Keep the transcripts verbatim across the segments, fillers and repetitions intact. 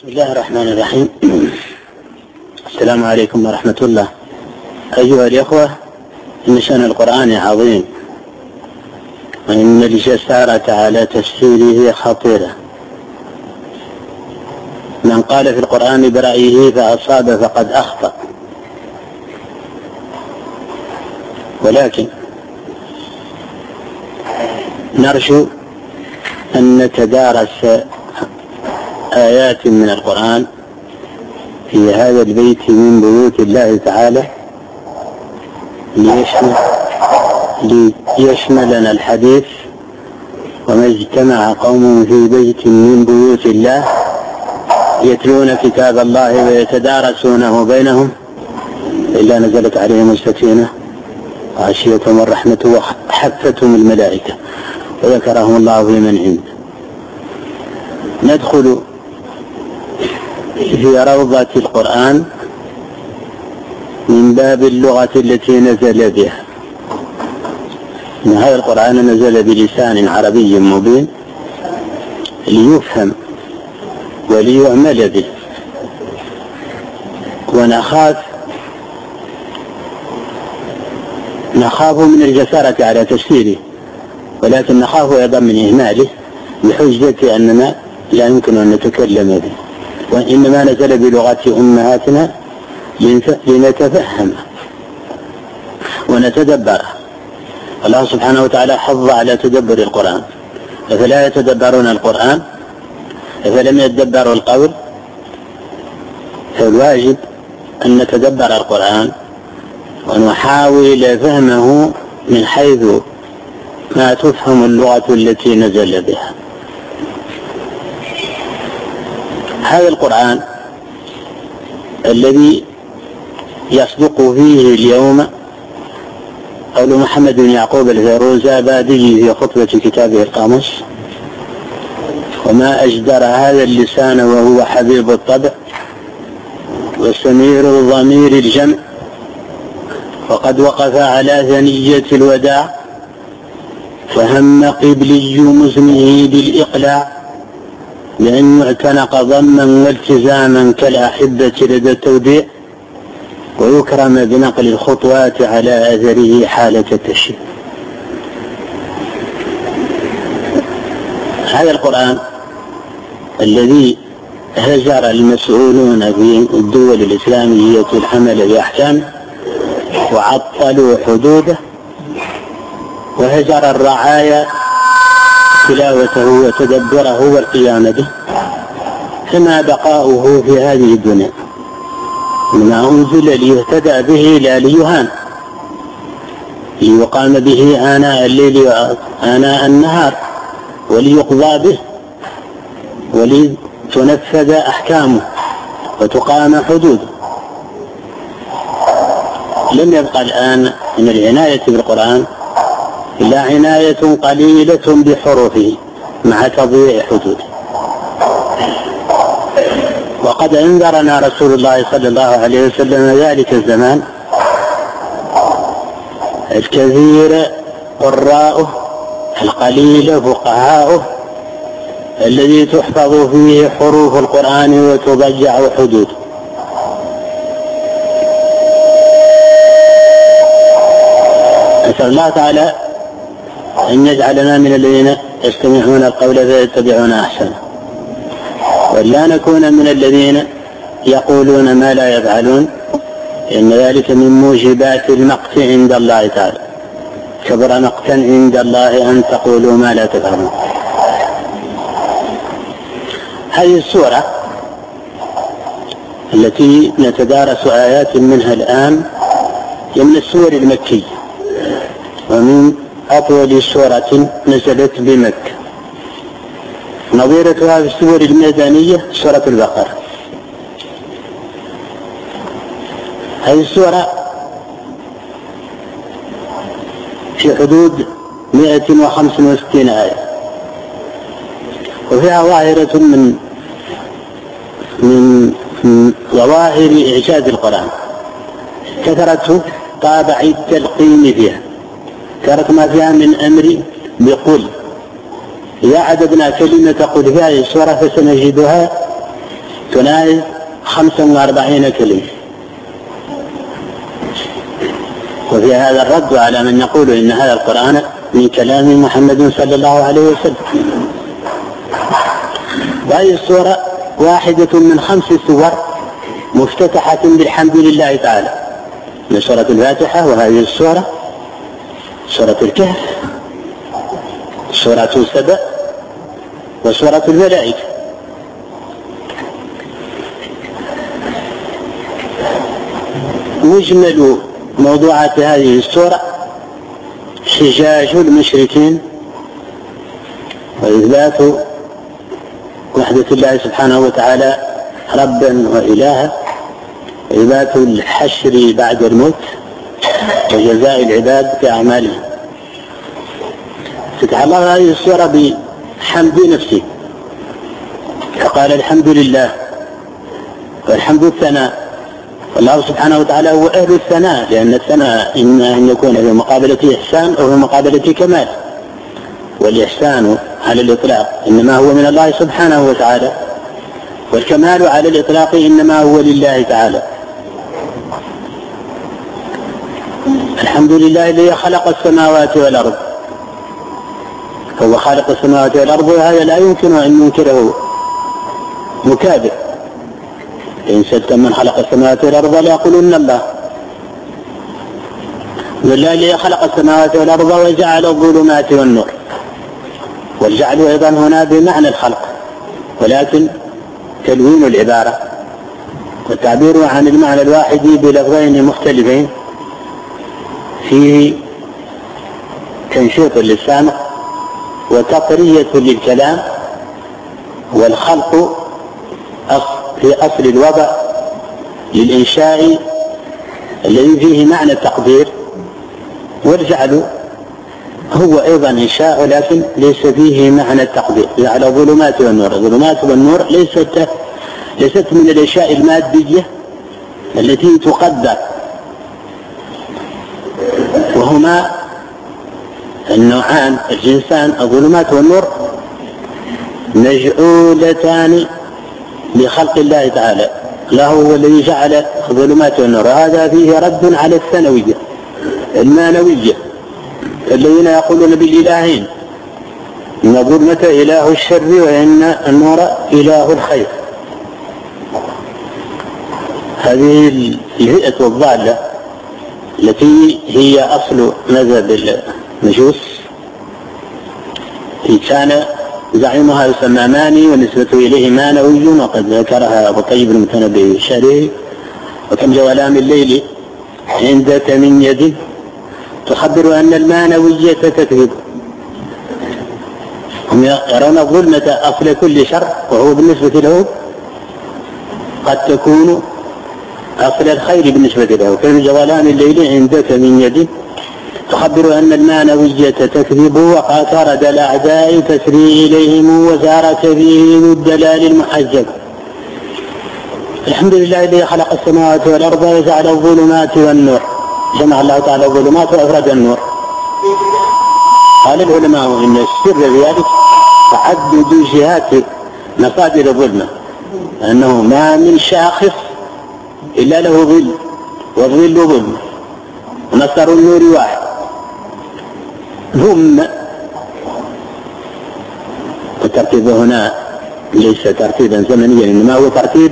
بسم الله الرحمن الرحيم. السلام عليكم ورحمة الله. أيها الإخوة، إن شأن القرآن عظيم، وإن الجسارة على تفسيره خطيرة. من قال في القرآن برأيه فأصاب فقد أخطأ. ولكن نرجو أن نتدارس آيات من القرآن في هذا البيت من بيوت الله تعالى ليشمل, ليشملنا الحديث: وما اجتمع قوم في بيت من بيوت الله يتلون كتاب الله ويتدارسونه بينهم إلا نزلت عليهم السكينة وغشيتهم الرحمة وحفتهم الملائكة وذكرهم الله في من عنده. ندخل في روضة القرآن من باب اللغة التي نزل بها. إن هذا القرآن نزل بلسان عربي مبين ليفهم وليعمل به، ونخاف نخاف من الجسارة على تفسيره، ولكن نخاف أيضا من إهماله بحجة أننا لا يمكن أن نتكلم به، وإنما نزل بلغة أمهاتنا لنتفهم ونتدبر. الله سبحانه وتعالى حض على تدبر القرآن، أفلا يتدبرون القرآن أفلم يتدبروا القول؟ فالواجب أن نتدبر القرآن ونحاول فهمه من حيث ما تفهم اللغة التي نزل بها. هذا القرآن الذي يصدق فيه اليوم قول محمد بن يعقوب الفيروزابادي في خطبة كتابه القاموس: وما أجدر هذا اللسان وهو حبيب الطبع وسمير الضمير الجمع، وقد وقف على ثنية الوداع فهم قبلي مزنه بالإقلاع، لأن يعتنق ضما والتزاما كالأحبة لدى التوديع، ويكرم بنقل الخطوات على أثره حالة التشريع. هذا القرآن الذي هجر المسؤولون في الدول الإسلامية العمل بأحكامه وعطلوا حدوده، وهجر الرعايا تلاوته وتدبره والقيام به، فما بقاؤه في هذه الدنيا. ما أنزل ليهتدى به لا ليهان، ليقام به آناء الليل وآناء النهار، وليقضى به ولتنفذ أحكامه وتقام حدوده. لم يبقى الآن من العناية بالقرآن إلا عناية قليلة بحروفه مع تضييع حدوده. وقد أنذرنا رسول الله صلى الله عليه وسلم ذلك الزمان الكثير قراؤه القليل فقهاؤه الذي تحفظ فيه حروف القرآن وتضيع حدوده. أسأل الله تعالى أن يجعلنا من الذين يستمعون القول فيتبعون أحسنه، ولا نكون من الذين يقولون ما لا يفعلون، إن ذلك من موجبات المقت عند الله تعالى. كبر مقتا عند الله أن تقولوا ما لا تفعلون. هذه السورة التي نتدارس آيات منها الآن هي من السور المكية، ومن أطول سورة نزلت بمكة. نظيرتها في السور المدنية سورة البقرة. هذه السورة في حدود مئة وخمس وستين آية، وفيها ظاهرة من من ظواهر إعجاز القرآن، كثرة طابع التلقين فيها، كثرة ما فيها من أمر بقل. إذا عددنا كلمة قل في هذه السورة فسنجدها تناهز خمسا وأربعين كلمة. وفي هذا الرد على من يقول إن هذا القرآن من كلام محمد صلى الله عليه وسلم. وهذه السورة واحدة من خمس سور مفتتحة بالحمد لله تعالى، من سورة الفاتحة، وهذه السورة سورة الكهف، سورة سبأ، وسورة الملائكة. مجمل موضوعات هذه السورة حجاج المشركين وإثبات وحدة الله سبحانه وتعالى ربا وإلها، وإثبات الحشر بعد الموت وجزاء العباد بأعمالهم. فتح الله هذه السورة بحمد نفسه، فقال الحمد لله، والحمد الثناء، والله سبحانه وتعالى هو أهل الثناء، لأن الثناء إما أن يكون في مقابلة إحسان أو في مقابلة كمال، والإحسان على الإطلاق إنما هو من الله سبحانه وتعالى، والكمال على الإطلاق إنما هو لله تعالى. الحمد لله الذي خلق السماوات والأرض، فهو خالق السماوات والأرض، وهذا لا يمكن أن ينكره مكابر. إن سألت من خلق السماوات والأرض ليقولن الله. والله الذي خلق السماوات والأرض وجعل الظلمات والنور، والجعل أيضا هنا بمعنى الخلق، ولكن تلوين العبارة والتعبير عن المعنى الواحد بلفظين مختلفين فيه تنشيط للسامع وتقرية للكلام. والخلق في أصل الوضع للإنشاء الذي فيه معنى التقدير، والجعل هو أيضا إنشاء ولكن ليس فيه معنى التقدير. جعل الظلمات والنور، الظلمات والنور ليست ليست من الأشياء المادية التي تقدر، وهما النوعان الجنسان الظلمات والنور مجعولتان لخلق الله تعالى. له هو الذي جعل الظلمات والنور، هذا فيه رد على الثانوية المانوية الذين يقولون بالإلهين، إن الظلمة إله الشر وإن النور إله الخير. هذه الفئة الضالة التي هي أصل مذهب المجوس كان زعيمها يسمى ماني ونسبة إليه مانوي، وقد ذكرها أبو طيب المتنبي الشريف. وكم جولان الليل عندك من يد تخبر أن المانوية تكذب. هم يرون الظلمة أصل كل شر، وهو بالنسبة له قد تكون أصل الخير بالنسبة له. كم جولان الليل عندك من يد تخبر أن المانوية تكذب، وقد طرد الأعداء تسري إليهم وزار كبير الدلال المحجب. الحمد لله الذي خلق السماوات والأرض وجعل الظلمات والنور، جمع الله تعالى الظلمات وأفرد النور. قال العلماء إن السر في ذلك تعدد جهات مصادر الظلمة، أنه ما من شاخص إلا له ظل، والظل ظلمة، ومصدر النور واحد. ثم الترتيب هنا ليس ترتيبا زمنيا، إنما هو ترتيب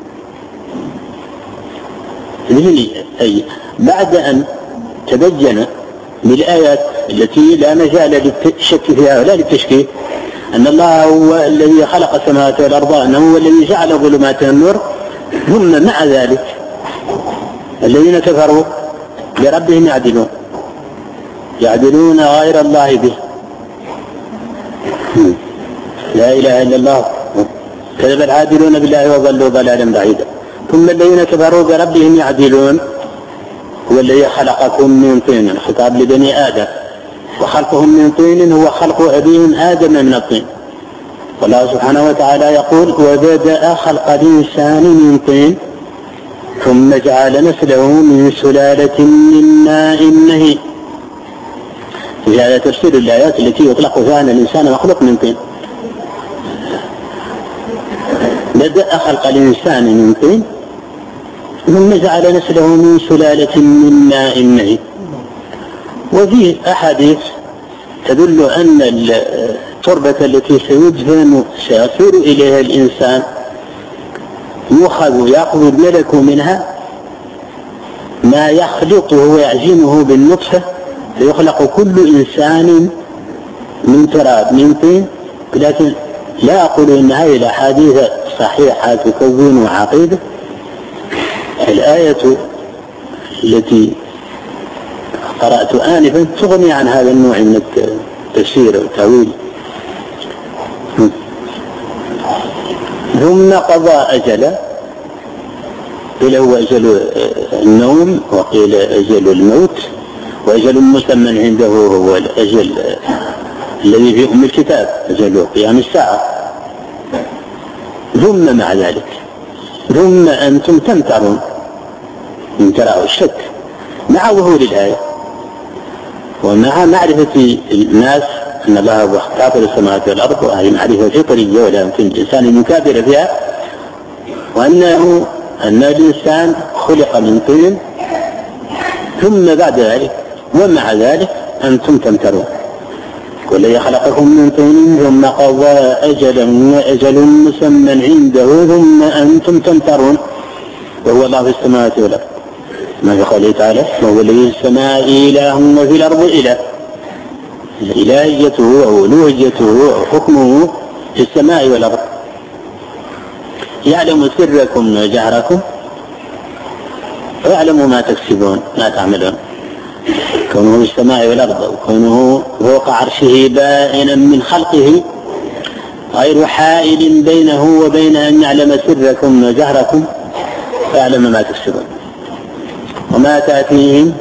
ذهني. أي بعد أن تبين بالآيات التي لا مجال للشك فيها ولا للتشكيك أن الله هو الذي خلق السماوات والأرض، أنه هو الذي جعل الظلمات والنور، ثم مع ذلك الذين كفروا بربهم يعدلون يعدلون غير الله به، لا إله إلا الله، كذب العادلون بالله وضلوا ضلالا بعيدا. ثم الذين كفروا بربهم يعدلون هو الذي خلقكم من طين، الخطاب لبني آدم، وخلقهم من طين هو خلق أبيهم آدم من الطين. والله سبحانه وتعالى يقول وبدأ خلق الإنسان من طين ثم جعل نسله من سلالة من ماء مهين. في هذا تفسير الآيات التي يطلق فيها أن الإنسان مخلوق من طين. بدأ خلق الإنسان من طين ثم جعل نسله من سلالة من ماء مهين. وفي أحاديث تدل أن التربة التي سيدفن سيصير إليها الإنسان يؤخذ يأخذ الملك منها ما يخلطه ويعجنه بالنطفة فيخلق كل إنسان من تراب من طين. لكن لا أقول إن هذه الأحاديث صحيحة تكون عقيدة. الآية التي قرأت آنفا تغني عن هذا النوع من التفسير والتأويل. ثم قضى أجلا، قيل هو أجل النوم وقيل أجل الموت، وأجل مسمى عنده هو الأجل الذي في أم الكتاب أجل قيام الساعة. ثم مع ذلك ثم أنتم تمترون من تراه الشك مع ظهور الآية ومع معرفة الناس أن الله هو خالق السماوات والأرض، وهذه معرفة فطرية ولا يمكن الإنسان أن يكابر فيها، وأنه أن الإنسان خلق من طين. ثم بعد ذلك ومع ذلك أنتم تمترون، والذي خلقكم من طين ثم قضى أجلا وأجل مسمى عنده ثم أنتم تمترون، وهو الله في السماوات والأرض. ما في قوله تعالى وهو الذي في السماء إله وفي الأرض إله، إلهيته أو ألوهيته أو حكمه في السماء والأرض. يعلم سركم وجهركم ويعلم ما تكسبون ما تعملون. كونه في السماء والأرض وكونه فوق عرشه بائنا من خلقه غير حائل بينه وبين أن يعلم سركم وجهركم ويعلم ما تكسبون. وما تأتيهم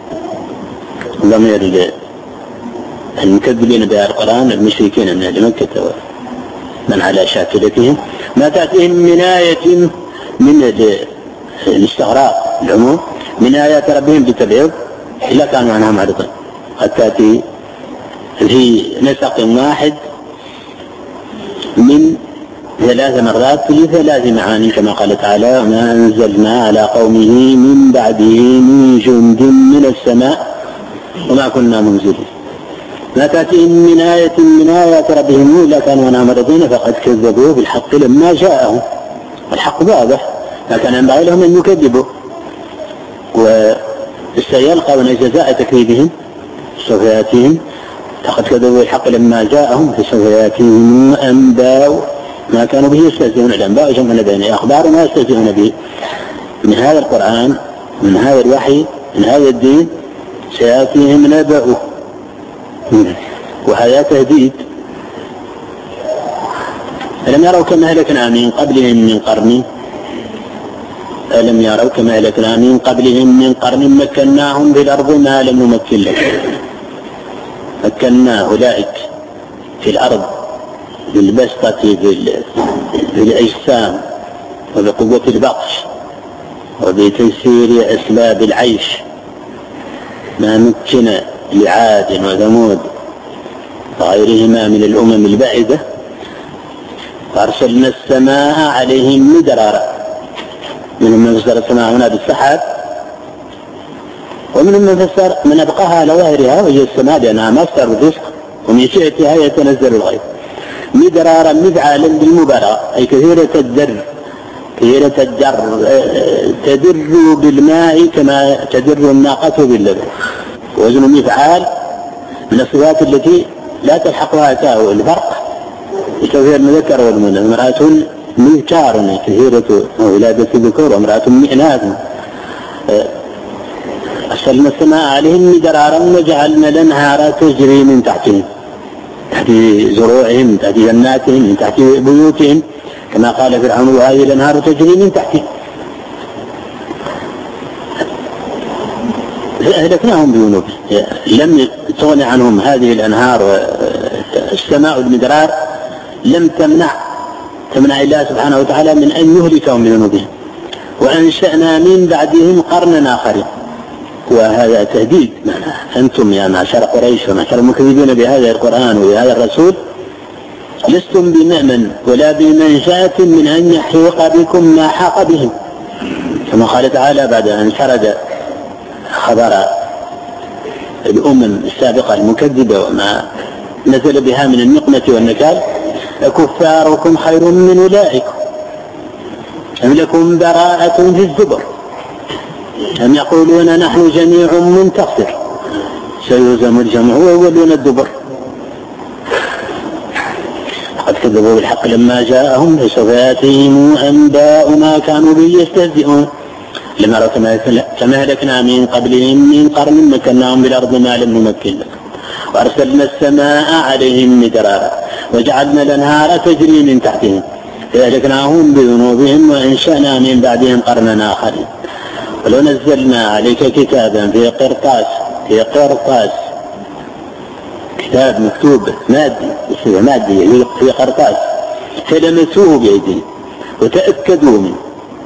ضمير المكذبين بها القرآن المشركين من أهل مكة ومن على شاكلتهم، ما تأتيهم من آية من الاستغراق العموم من آيات ربهم بتبعيض إلا كانوا عنها معرضين. قد تأتي في نسق واحد من ثلاث مرات لثلاث معاني كما قال تعالى ما أنزلنا على قومه من بعده من جند من السماء وما كنا منزلين. ما تأتيهم من آية من آيات ربهم إلا كانوا عنها معرضين فقد كذبوا بالحق لما جاءهم، الحق واضح لكن ينبغي لهم أن يكذبوا وسيلقون جزاء تكذيبهم سوف يأتيهم. فقد كذبوا بالحق لما جاءهم فسوف يأتيهم أنباء ما كانوا به يستهزئون. الأنباء جمع بين أخبار ما يستهزئون به من هذا القرآن من هذا الوحي من هذا الدين سيأتيهم نبأه، وهذا تهديد. ألم يروا كما أهلكنا من قبلهم من قرن ألم يروا كما أهلكنا من قبلهم من قرن مكناهم في الأرض ما لم نمكن لكم. مكنا أولئك في الأرض بالبسطة بالأجسام وبقوة البطش وبتيسير أسباب العيش ما مكن لعاد وثمود وغيرهما من الأمم البعيدة. فأرسلنا السماء عليهم مدرارا، منهم من فسر السماء هنا بالسحاب ومنهم من فسر من أبقاها على ظاهرها وهي السماء لأنها مصدر الرزق ومن شئتها يتنزل الغيث. مدرارا مفعالا بالمبالغة أي كثيرة الدر كثيرة الدر تدر بالماء كما تدر الناقة باللبن. وزن مفعال من الصفات التي لا تلحقها تاء الفرق بتوفير المذكر والمؤنث. امرأة مذكار كثيرة ولادة الذكور وامرأة مئناث. أرسلنا السماء عليهم مدرارا وجعلنا الأنهار تجري من تحتهم تحت زروعهم من تحت جناتهم من تحت بيوتهم كما قال فرعون وهذه الأنهار تجري من تحتهم. أهلكناهم بذنوبهم لم تغني عنهم هذه الأنهار والسماء المدرار لم تمنع تمنع الله سبحانه وتعالى من أن يهلكهم بذنوبهم. وأنشأنا من بعدهم قرنا آخرين، وهذا تهديد. أنتم يا معشر قريش ومعشر المكذبين بهذا القرآن وبهذا الرسول لستم بمأمن ولا بمنشاة من أن يحيق بكم ما حاق بهم، كما قال تعالى بعد أن سرد خبر الأمم السابقة المكذبة وما نزل بها من النقمة والنكال: أكفاركم خير من أولئكم أم لكم براءة في الزبر أم يقولون نحن جميع منتصر سيهزم الجمع ويولون الدبر قد كذبوا بالحق لما جاءهم فسوف يأتيهم أنباء ما كانوا به يستهزئون لما رأوا كما هلكنا من قبلهم من قرن مكناهم بالأرض ما لم نمكن لكم وأرسلنا السماء عليهم مدرارا وجعلنا الأنهار تجري من تحتهم فأهلكناهم بذنوبهم وأنشأنا من بعدهم قرنا آخرين ولو نزلنا عليك كتابا في قرطاس في قرطاس كتاب مكتوب مادي مادي في قرطاس فلمسوه بأيديهم وتأكدوا منه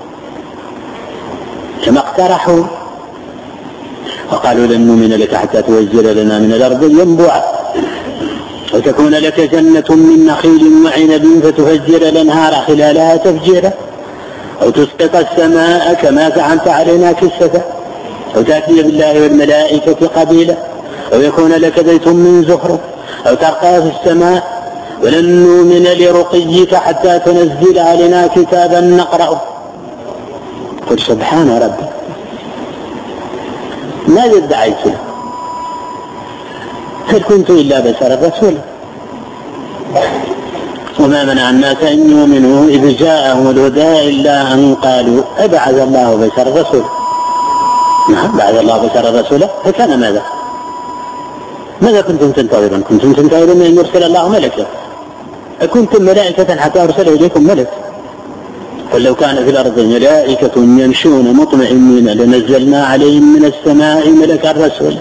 كما اقترحوا وقالوا لن نؤمن لك حتى تنزل لنا من الأرض ينبوعا وتكون لك جنة من نخيل وعنب فتفجر الأنهار خلالها تفجيرا أو تسقط السماء كما زعمت علينا كسفا أو تأتي بالله والملائكة قبيلا أو يكون لك بيت من زخرف أو ترقى في السماء ولن نؤمن لرقيك حتى تنزل علينا كتابا نقرأه. قل سبحان ربي ماذا ادعيت له؟ هل كنت إلا بشرا رسولا؟ وما منع الناس أن يؤمنوا إذ جاءهم الهدى إلا أن قالوا أبعث الله بشرا رسولا. نعم بعث الله بشرا رسولا فكان ماذا؟ ماذا كنتم تنتظرون؟ كنتم تنتظرون أن يرسل الله ملكا؟ أكنتم ملائكة حتى أرسل إليكم ملك؟ قل لو كان في الأرض ملائكة يمشون مطمئنين لنزلنا عليهم من السماء ملكا رسولا.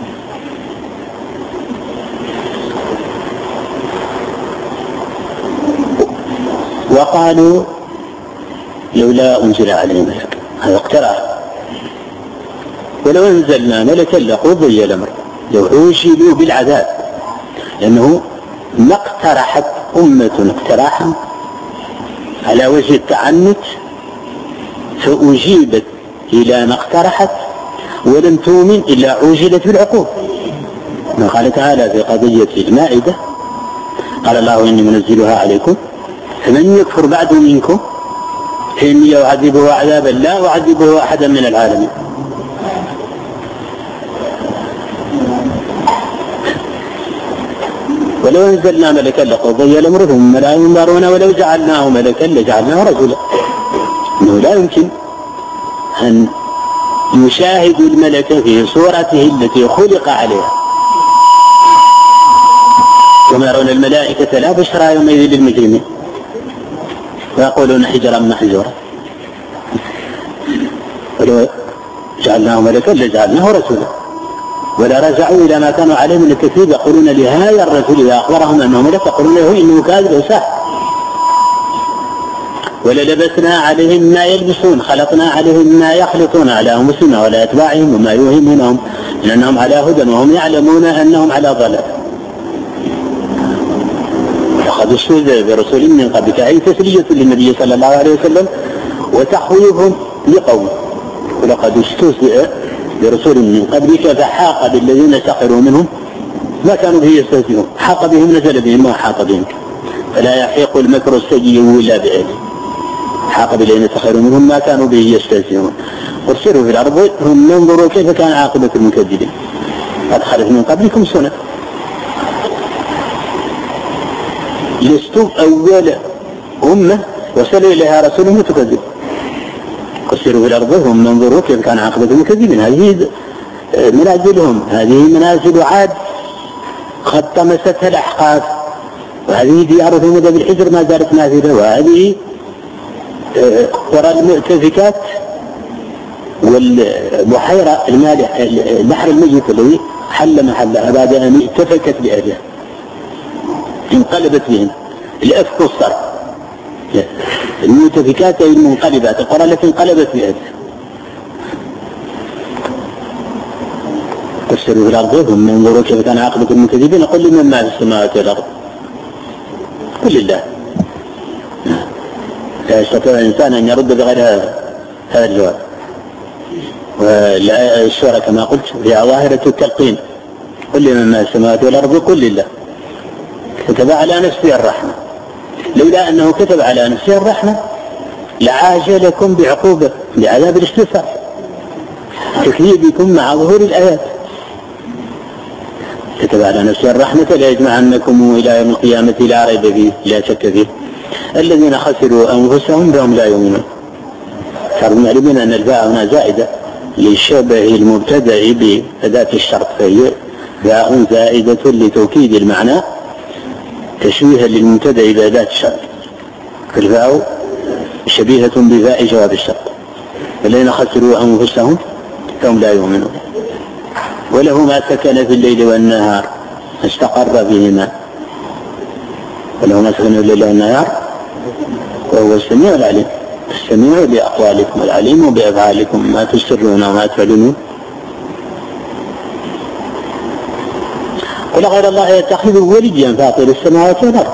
وقالوا لولا أنزل عليه ملك، هذا اقتراح. ولو أنزلنا ملكا لقضي الأمر، لو عوجلوا بالعذاب، لأنه ما اقترحت أمة اقتراحا على وجه التعنت فأجيبت إلى ما اقترحت ولم تؤمن إلا عوجلت بالعقوبة. ما قال تعالى في قضية المائدة: قال الله إني منزلها عليكم فمن يكفر بعد منكم فإني أعذبه عذابا لا أعذبه أحدا من العالمين. ولو أنزلنا ملكا لقضي الأمر ثم لا ينظرون ولو جعلناه ملكا لجعلناه رجلا. إنه لا يمكن أن يشاهد الملك في صورته التي خلق عليها، كما يرون الملائكة لا بشرى يومئذ للمجرمين ويقولون حجرا محجورا. ولو جعلناه ملكا لجعلناه رسولا. ولا رجعوا إلى ما كانوا عليه من التكذيب، يقولون لهذا الرسول إذا أخبرهم أنه ملك يقولون له إنه كاذب وساحر. وللبسنا عليهم ما يلبسون، خلطنا عليهم ما يخلطون على أنفسنا ولا أتباعهم وما يوهمونهم لأنهم على هدى وهم يعلمون أنهم على ضلال. وقد استهزئ برسول من قبلك، أي تسلية للنبي صلى الله عليه وسلم وتخويف لقومه. ولقد استهزئ برسول من قبلك فحاق بالذين سخروا منهم ما كانوا به يستهزئون. حاق بهم نزل بهم ما حاق بهم، فلا يحيق المكر السيء إلا بأهله. حاق بالذين سخروا منهم ما كانوا به يستهزئون. وارسلوا في الأرض ثم انظروا كيف كان عاقبة المكذبين. قد خلت من قبلكم سنة. لستم أول أمة وصل إليها رسولهم تكذب. قصروا في الأرض ثم انظروا كيف كان عاقبة المكذبين. هذه منازلهم، هذه منازل عاد قد طمستها الأحقاف، وهذه ديار ثمود بالحجر ما زالت نافذة، وهذه قرى المؤتفكات والبحيرة المالح البحر الميت الذي حل محلها بعد أن اتفكت بأهلها انقلبت بهم. الأفك والصرف المؤتفكات أي المنقلبات، القرى التي انقلبت بأهلها. تفسروا في الأرض ثم انظروا كيف كان عاقبة المكذبين. قل لمن ما في السماوات والأرض قل لله. لا يستطيع الإنسان أن يرد بغير هذا الجواب. والسورة كما قلت فيها ظاهرة التلقين، قل لمن ما السماوات والأرض قل لله. كتب على نفسه الرحمة، لولا أنه كتب على نفسه الرحمة لعاجلكم بعقوبة بعذاب الاستثار تكذيبكم مع ظهور الآيات. كتب على نفسه الرحمة ليجمعنكم إلى يوم القيامة لا ريب فيه لا شك فيه الذين خسروا أنفسهم فهم لا يؤمنون. صار معلومين أن الباء هنا زائدة لشبه المبتدأ بأداة الشرط، فهي باء زائدة لتوكيد المعنى تشبيها للمبتدأ بأداة الشرط، فالباء شبيهة بباء جواب الشرط الذين خسروا أنفسهم فهم لا يؤمنون. وله ما سكن في الليل والنهار استقر بهما، وله ما سكن في الليل والنهار وهو السميع العليم، السميع بأقوالكم العليم بأفعالكم ما تسرون وما تعلنون. قل غير الله يتخذ وليا فاطر السماوات والأرض.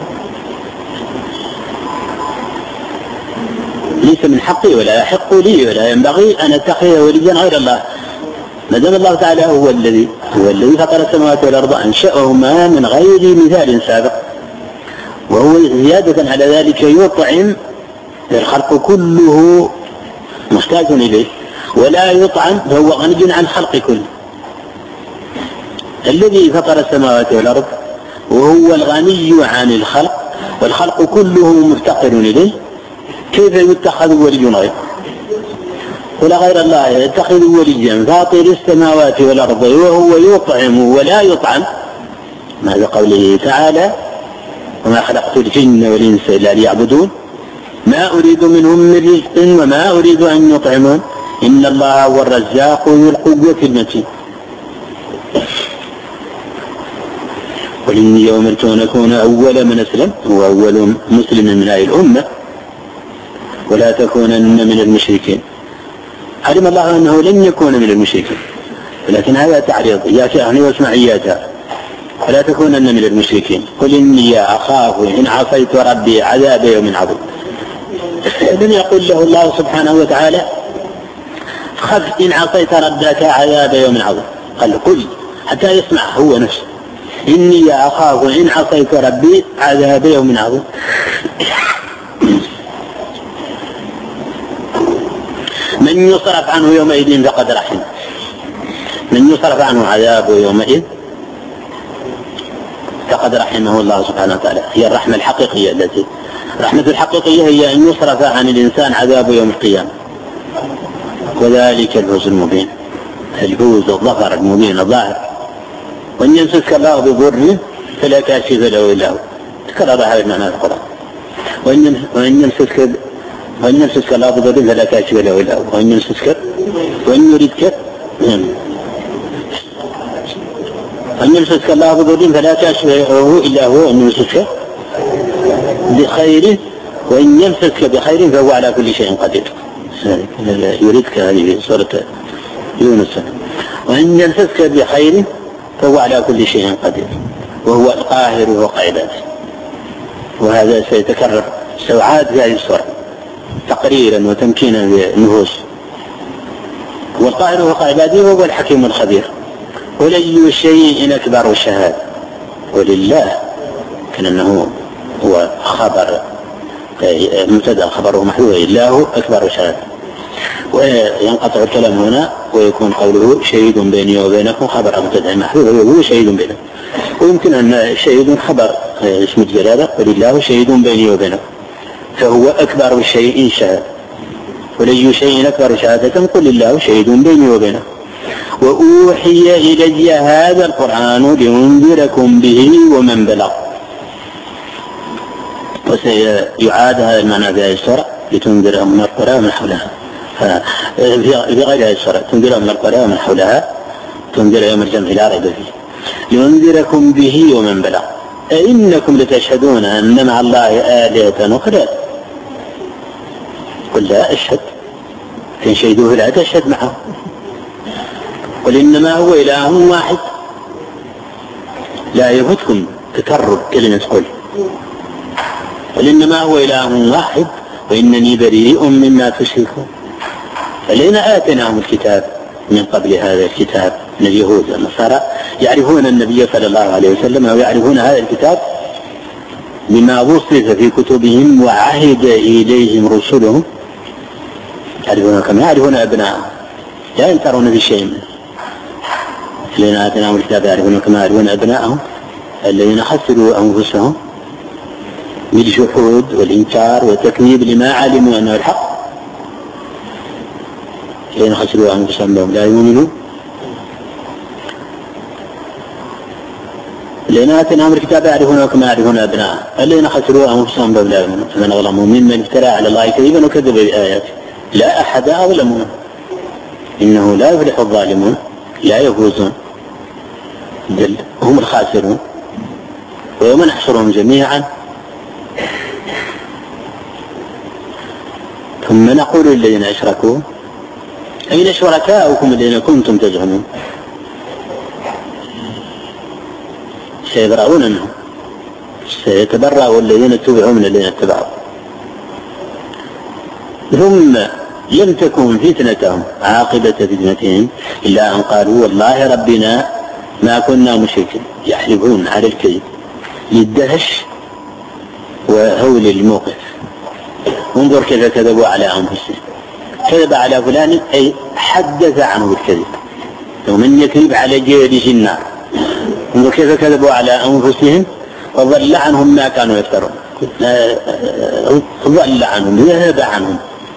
ليس من حقي ولا يحق لي ولا ينبغي أن أتخذ وليا غير الله، ما دام الله تعالى هو الذي هو الذي فطر السماوات والأرض أنشأهما من غير مثال سابق، وهو زيادة على ذلك يطعم الخلق كله محتاج إليه ولا يطعم فهو غني عن الخلق كله. الذي فطر السماوات والأرض وهو الغني عن الخلق والخلق كله مفتقر إليه، كيف يتخذ ولي غيره؟ قل غير الله يتخذ وليا فاطر السماوات والأرض وهو يطعم ولا يطعم، ماذا قوله تعالى وما خلقت الجن والإنس إلا ليعبدون ما أريد منهم من رزق وما أريد أن يطعمون إن الله هو الرزاق ذو القوة المتين. قل إني أمرت أن أكون أول من أسلم وأول مسلم من هذه الأمة ولا تكونن من المشركين. علم الله أنه لن يكون من المشركين، ولكن هذا تعريض إياك أعني واسمع إياك ولا تكونن من المشركين. قل إني أخاف إن عصيت ربي عذاب يوم عظيم. لم يقل له الله سبحانه وتعالى خف إن عصيت ربك عذاب يوم عظيم، قال قل حتى يسمع هو نفسه إني أخاف إن عصيت ربي عذاب يوم عظيم. من يصرف عنه يومئذ فقد رحمه، من يصرف عنه عذاب يومئذ فقد رحمه الله سبحانه وتعالى. هي الرحمة الحقيقية، التي الرحمة الحقيقية هي أن يصرف عن الإنسان عذاب يوم القيامة، وذلك الفوز المبين، الفوز الظفر المبين الظاهر. وإن يمسسك الله بضر فلا كاشف له إلا هو، تكرر هذا المعنى في القرآن. وإن يمسسك وإن يمسسك الله بضر فلا كاشف له إلا هو، وإن يمسسك وإن يردك وإن يمسسك الله بضر فلا كاشف له إلا هو، وإن يمسسك بخير وإن يمسسك بخير فهو على كل شيء قدير. يريدك هذه سورة يونس. وإن يمسسك بخير فهو على كل شيء قدير وهو القاهر فوق عباده. وهذا سيتكرر سوعات في هذه السورة تقريرا وتمكينا بالنفوس. هو القاهر فوق عباده وهو الحكيم الخبير. ولأي شيء أكبر الشهادة، ولله كأنه هو خبر مبتدأ خبره محذوف، الله أكبر شهادة. وينقطع الكلام هنا ويكون قوله شهيد بيني وبينكم خبر مبتدأ محذوف وهو شهيد بينكم. ويمكن أن شهيد خبر اسم الجلالة ولله شهيد بيني وبينكم، فهو أكبر شيء شهادة. ولأي شيء أكبر شهادة قل الله شهيد بيني وبينكم. وأوحي إلي هذا القرآن لأنذركم به ومن بلغ. وسيعاد هذا المعنى في هذه السورة لتنذر من القرى ومن حولها، في غير هذه السورة تنذر من القرى ومن حولها، تنذر يوم الجمع لا ريب فيه لينذركم به ومن بلغ. أئنكم لتشهدون أن مع الله آلهة أخرى قل لا أشهد، إن شهدوه لا تشهد معه، قل إنما هو إله واحد. لا يفوتكم تكرر كلمة قل، قل إنما هو إله واحد وإنني بريء مما تشركون. الذين آتيناهم الكتاب من قبل هذا الكتاب من اليهود والنصارى يعرفون النبي صلى الله عليه وسلم ويعرفون هذا الكتاب بما وصف في كتبهم وعهد إليهم رسلهم، يعرفون كما يعرفون أبناءهم لا ينكرون بشيء منه. الذين آتيناهم الكتاب يعرفون كما يعرفون أبناءهم الذين خسروا أنفسهم بالجحود والإنكار والتكذيب لما علموا أنه الحق، الذين خسروا أنفسهم بهم لا يؤمنون. الذين آتيناهم الكتاب يعرفون كما يعرفون أبناءهم الذين خسروا أنفسهم بهم لا يؤمنون. فمن أظلم ممن افترى على الله كذبا وكذب بآياته لا أحد أظلم منه إنه لا يفلح الظالمون لا يفوزون بل هم الخاسرون. ويوم نحشرهم جميعا ثم نقول للذين أشركوا أين شركاؤكم الذين كنتم تزعمون؟ سيبرؤون منهم سيتبرأ الذين اتبعوا من الذين اتبعوا. ثم لم تكن فتنتهم عاقبة فتنتهم إلا أن قالوا والله ربنا ما كنا مشركين. يحلفون على الكذب للدهش وهول الموقف. انظر كيف كذبوا على أنفسهم. كذب على فلان أي حدث عنه بالكذب ومن يكذب على جيده النار. انظر كيف كذبوا على أنفسهم وضل عنهم ما كانوا يفترون. ضل عنهم ذهب عنهم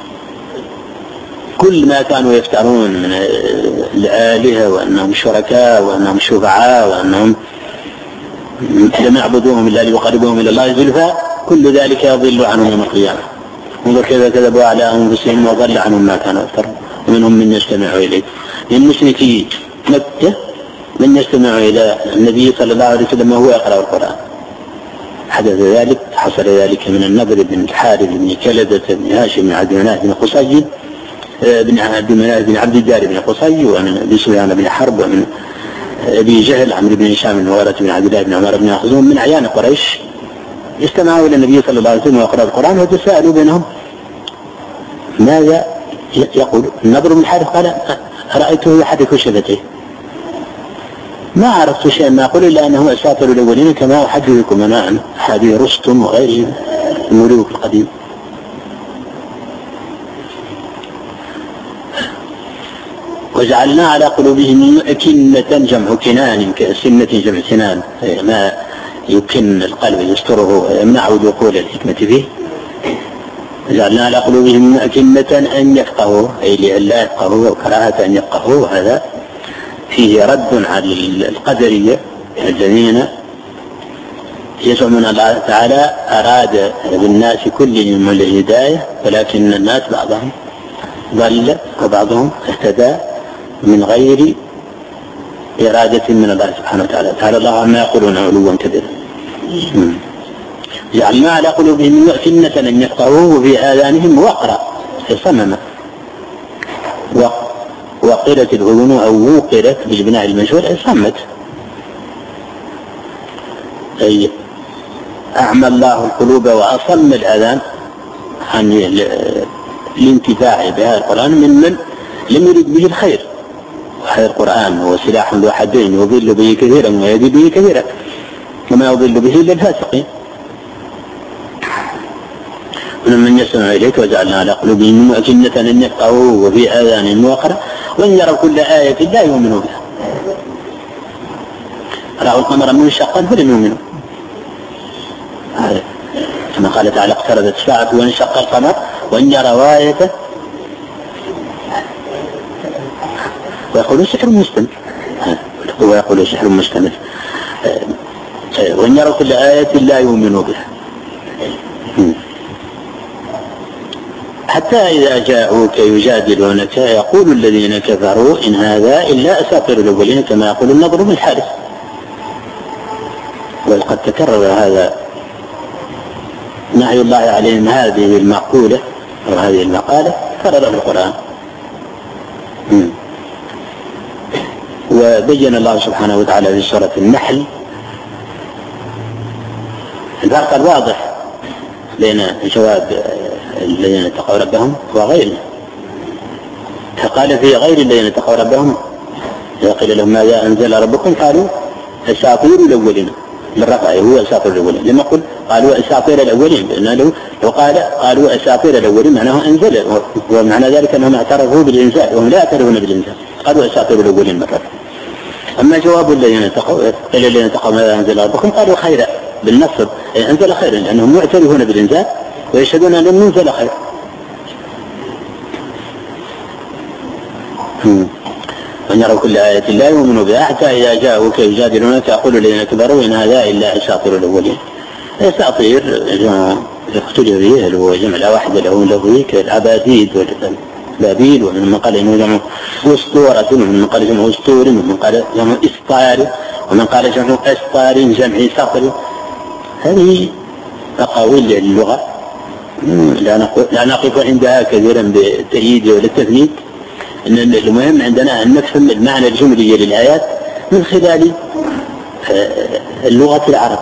كل ما كانوا يفترون من الآلهة وأنهم شركاء وأنهم شفعاء وأنهم لم يعبدوهم إلا ليقربوهم إلى الله زلفى، كل ذلك يضل عنهم يوم القيامة. انظر كيف كذبوا على أنفسهم وضل عنهم ما كانوا يفترون. ومنهم من يستمع إليك من مشركي مكة من يستمع إلى النبي صلى الله عليه وسلم وهو يقرأ القرآن. حدث ذلك حصل ذلك من النضر بن الحارث بن كلدة بن هاشم بن عبد المناف بن قصي بن عبد المناف بن عبد الدار بن قصي ومن أبي سفيان بن حرب ومن أبي جهل عمرو بن هشام بن مغيرة بن عبد الله بن عمر بن مخزوم من أعيان قريش استمعوا إلى النبي صلى الله عليه وسلم ويقرأ القرآن وتساءلوا بينهم ماذا يقول. النضر بن الحارث قال رأيته يحرك شفتيه ما عرفت شيئا ما أقول إلا أنه أساطير الأولين كما أحدثكم أنا عن حديث رستم وغيره الملوك القديم. وجعلنا على قلوبهم أكنة جمع كنان كسنة جمع سنان ما يكن القلب يستره ويمنع دخول الحكمة فيه. وجعلنا على قلوبهم أكنة أن يفقهوا أي لئلا يفقهوا وكراهة أن يفقهوا. وهذا فيه رد على القدرية الذين يزعمون الله تعالى أراد بالناس كلهم الهداية ولكن الناس بعضهم ضل وبعضهم اهتدى من غير إرادة من الله سبحانه وتعالى. تعالى الله عما يقولون علوا كبيرا. جعلنا على قلوبهم أكنة أن يفقهوه وفي آذانهم وقرا صمما. وقرت الأذن أو وقرت بالبناء المشهور أي صمت أي أعمى الله القلوب وأصم الأذان عن الانتفاع بهذا القرآن من من لم يرد به الخير. وهذا القرآن هو سلاح ذو حدين يضل به كثيرا ويهدي به كثيرا وما يضل به إلا الفاسقين. من يسمع إليك وجعلنا على قلوبهم أكنة أن يفقهوا وفي آذانهم وقرا وإن يروا كل آية لا يؤمنوا بها. رأوا القمر منشقا فلم يؤمنوا كما قال تعالى اقتربت الساعة وانشق القمر وإن يروا آية ويقولوا سحر مستمر ويقولوا سحر مستمر وإن يروا كل آية لا يؤمنوا بها. حتى إذا جاءوك يجادلونك يقول الذين كفروا إن هذا إلا أساطير الأولين كما يقول النضر بن الحارث. وقد تكرر هذا نهي الله عليهم هذه المقولة أو هذه المقالة كررها القرآن. وبين الله سبحانه وتعالى في سورة النحل الفرق الواضح بين جواب الذين اتقوا ربهم وغيرهم. فقال في غير الذين اتقوا ربهم إذا قيل لهم ماذا أنزل ربكم قالوا أساطير الأولين، بالرفع هو أساطير الأولين. لما قل قالوا أساطير الأولين لأنه لو قال قالوا أساطير الأولين معناه أنزل، ومعنى ذلك أنهم اعترفوا بالإنزال وهم لا يعترفون بالإنزال، قالوا أساطير الأولين مرة. أما جواب الذين اتقوا إلى الذين اتقوا ماذا أنزل ربكم قالوا خيرا بالنصب، أنزل خيرا، لأنهم معترفون بالإنزال ويشهدون أن لم ينزل خير. ونروا كل آية لا يؤمنوا بها حتى إذا جاءوك يجادلونك يقول الذين كفروا إن هذا إلا أساطير الأولين. أساطير اختلف فيه اللي هو جمع واحد له لفظي كالأباديد والبابيل، ومن من قال إنه جمع أسطورة، ومن من قال جمع أسطور، ومن من قال جمع إسطار، ومن قال جمع أسطار جمع سطر. هذه أقاويل للغة لا نقف عندها كثيرا بالتأييد والتثنيد. إن المهم عندنا أن نفهم المعنى الجملي للآيات من خلال اللغة العرب،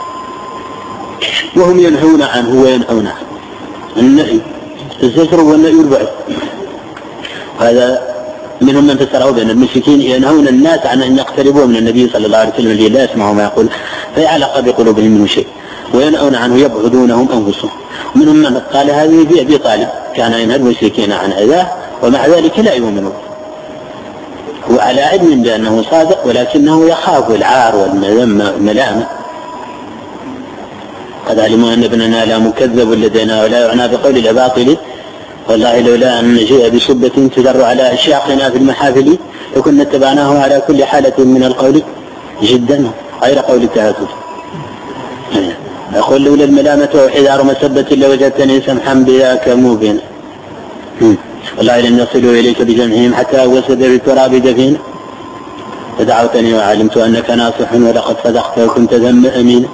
وهم ينهون عنه وينهون عنه. النهي الزجر والنهي البعد، هذا منهم من فسره بأن المشركين ينهون الناس عن أن يقتربوا من النبي صلى الله عليه وسلم الذي لا يسمعوا ما يقول فيعلق بقلوبهم منه شيء، وينهون عنه يبعدونهم أنفسهم. ومنهم من قال هذه في أبي طالب كان ينهى المشركين عن أذاه ومع ذلك لا يؤمنون، هو على علم بأنه صادق ولكنه يخاف العار والملامة. قد علموا أن ابننا لا مكذب لدينا ولا يعنى بقول الأباطل، والله لولا أن نجيء بسبة تدر على أشياقنا في المحافل لكنا اتبعناه على كل حالة من القول جدا غير قول التهافت. يقول لولا الملامة وحذار مسبة لوجدتني سمحا بذاك موبنا، والله لم يصلوا إليك بجمعهم حتى وسد بالتراب دفينا، فدعوتني وعلمت أنك ناصح ولقد صدقت وكنت ذم أمينا.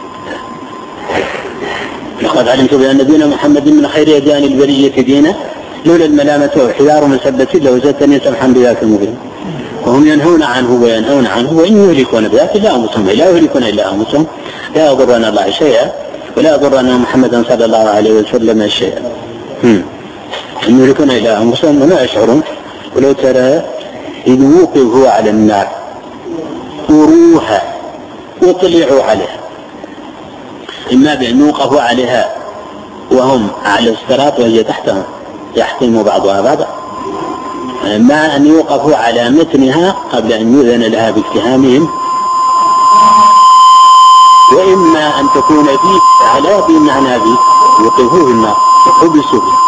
لقد علمت بأن دين محمد من خير أديان البرية دينا لولا الملامة وحذار مسبة لوجدتني سمحا بذاك المبين. وهم ينهون عنه وينهون عنه وإن يهلكون بذاك إلا أنفسهم، لا يهلكون إلا أنفسهم، لا يضرنا الله شيئا ولا يضرنا محمدا صلى الله عليه وسلم شيئا. إن يهلكون إلا أنفسهم وما يشعرون. ولو ترى إذ وقفوا على النار أروها وطلعوا عليها، إما بأن يوقفوا عليها وهم على الصراط وهي تحتهم يحتم بعضها بعضا، إما أن يوقفوا على متنها قبل أن يؤذن لها باكتهامهم، وإما أن تكون فيه على بمعنى به يوقفوا في النار وحبسوا فيه.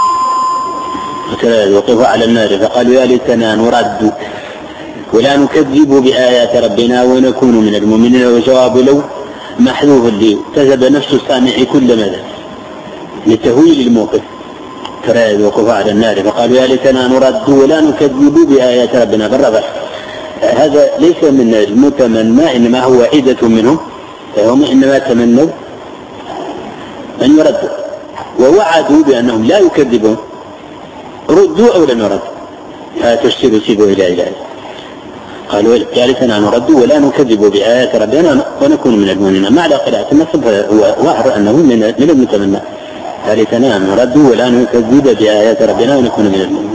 وقفوا على النار فقالوا يا ليتنا نرد ولا نكذب بآيات ربنا ونكون من المؤمنين. وجواب لو محذوف لي كذب نفس السامع كل مدى لتهويل الموقف. ترى وقفوا على النار فقالوا يا ليتنا نرد ولا نكذب بآيات ربنا بالرفع. هذا ليس من المتمنى إنما هو عدة منهم، فهم إنما تمنوا أن يردوا ووعدوا بأنهم لا يكذبون، ردوا أو لم يردوا فتشتروا سيبوا إلى إله. قالوا يا ليتنا نرد ولا نكذب بآيات ربنا ونكون من المؤمنين. معنى قراءة النصب هو ظاهر أنه من من المتمنى، يا ليتنا نرد ولا نكذب بآيات ربنا ونكون من المؤمنين.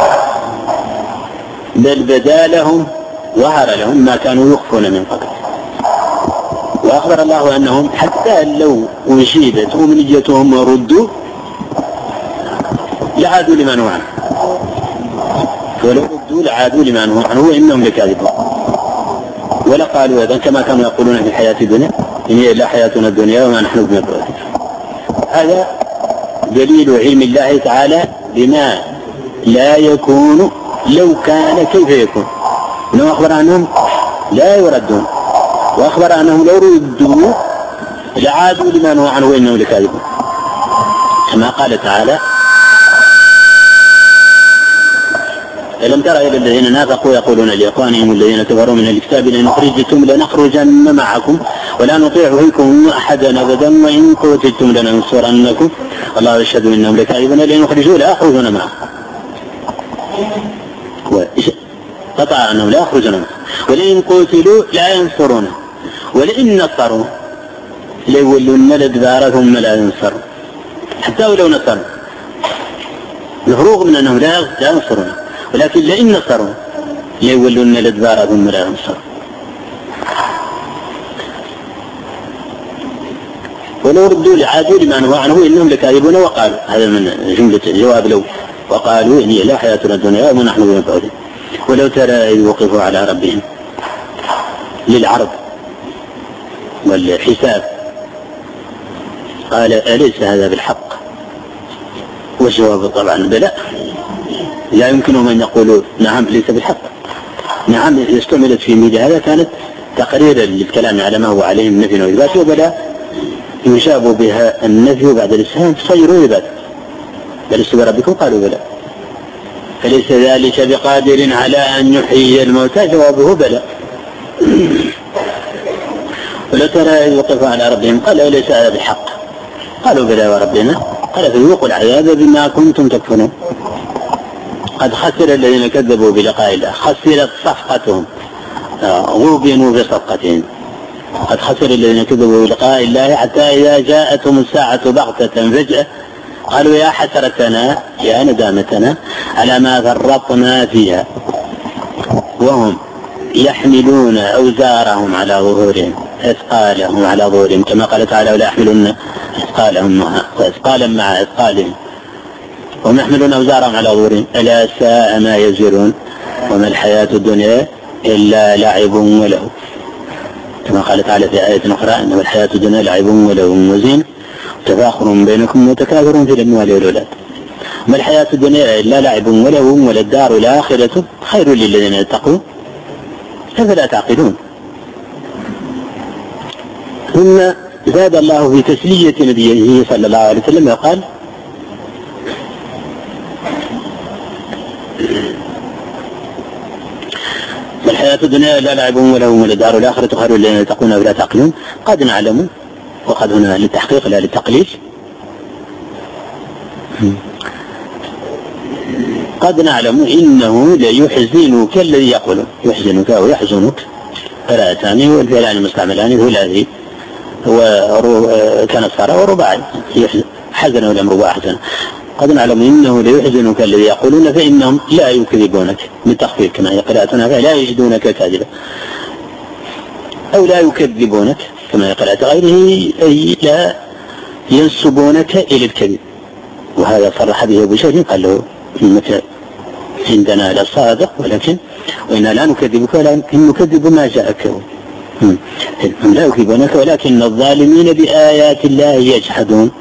بل بدا لهم ظهر لهم ما كانوا يخفون من قبل. وأخبر الله أنهم حتى لو أجيبت أمنيتهم وردوا لعادوا لما نهوا عنه، ولو ردوا لعادوا لما نهوا عنه وإنهم لكاذبون. ولقالوا هذا كما كانوا يقولون في الحياة الدنيا إن هي إلا حياتنا الدنيا وما نحن بمبعوثين. هذا دليل علم الله تعالى بما لا يكون لو كان كيف يكون. إنه أخبر عنهم لا يردون، وأخبر أنهم لو ردوا لعادوا لما نهوا عنه وإنهم لكاذبون، كما قال تعالى ألم تر إلى الذين نافقوا يقولون لإخوانهم الذين كفروا من الكتاب لئن أخرجتم لنخرجن معكم ولا نطيع فيكم أحدا أبدا وإن قتلتم لننصرنكم والله يشهد إنهم لكاذبون لئن أخرجوا لا يخرجون معهم. قطع أنهم لا يخرجون معهم، ولئن قتلوا لا ينصرون، ولئن نصروا ليولون الأدبار ثم لا ينصرون. حتى ولو نصروا، بالرغم من أنهم لا ينصرون، ولكن لئن نصروا ليولون الأدبار ثم لا ينصرون. ولو ردوا لعادوا لما نهوا عنه إنهم لكاذبون. وقالوا، هذا من جملة الجواب لو، وقالوا إن هي لا حياتنا الدنيا وما نحن بمبعوثين. ولو ترى إذ وقفوا على ربهم للعرض والحساب قال أليس هذا بالحق؟ والجواب طبعا بلى، لا يمكنهم أن يقولوا نعم ليس بالحق. نعم استعملت في مثل هذا كانت تقريرا للكلام على ما هو عليه من نفي وإثبات، وبلا يشاب بها النفي بعد الإسهام تصيروا عباد. بل استوى ربكم قالوا بلى. فليس ذلك بقادر على أن يحيي الموتى؟ جوابه بلى. ولو ترى إذ وقفوا على ربهم قال أليس هذا بالحق؟ قالوا بلى وربنا. قال فذوقوا العذاب بما كنتم تكفرون. قد خسر الذين كذبوا بلقاء الله، خسرت صفقتهم، غوبنوا بصفقتهم. قد خسر الذين كذبوا بلقاء الله حتى إذا جاءتهم الساعة بغتة فجأة قالوا يا حسرتنا يا ندامتنا على ما فرطنا فيها وهم يحملون أوزارهم على ظهورهم أثقالهم على ظهورهم، كما قال تعالى ولا يحملون أثقالهم أثقالا مع أثقالهم وهم يحملون أوزارهم على ظهورهم ألا ساء ما يزرون وما الحياة الدنيا إلا لعب ولهو، كما قال تعالى في آية أخرى إنما الحياة الدنيا لعب ولهو وزين تفاخر بينكم وتكاثر في الأموال والأولاد، ما الحياة الدنيا إلا لعب ولهو وللدار الآخرة خير للذين يتقون أفلا تعقلون. ثم زاد الله في تسلية نبيه صلى الله عليه وسلم وقال ما الحياة الدنيا إلا لعب ولهو وللدار الآخرة خير للذين يتقون أفلا تعقلون. قد نعلم، وقد هنا للتحقيق لا للتقليل، قد نعلم إنه ليحزنك الذي يقول، يحزنك أو يحزنك قراءتان والفعلان المستعملان ثلاثي وكان صار ورباعي حزن والأمر وأحزن. قد نعلم إنه ليحزنك الذي يقولون فإنهم لا يكذبونك بالتخفيف كما هي قراءتنا فلا يجدونك كاذبا أو لا يكذبونك كما هي قراءة غيره أي لا ينسبونك إلى الكذب. وهذا صرح به أبو شيخ قال له إنك عندنا لصادق ولكن وإنا لا نكذبك ولكن نكذب ما جاءك. هم لا يكذبونك ولكن الظالمين بآيات الله يجحدون.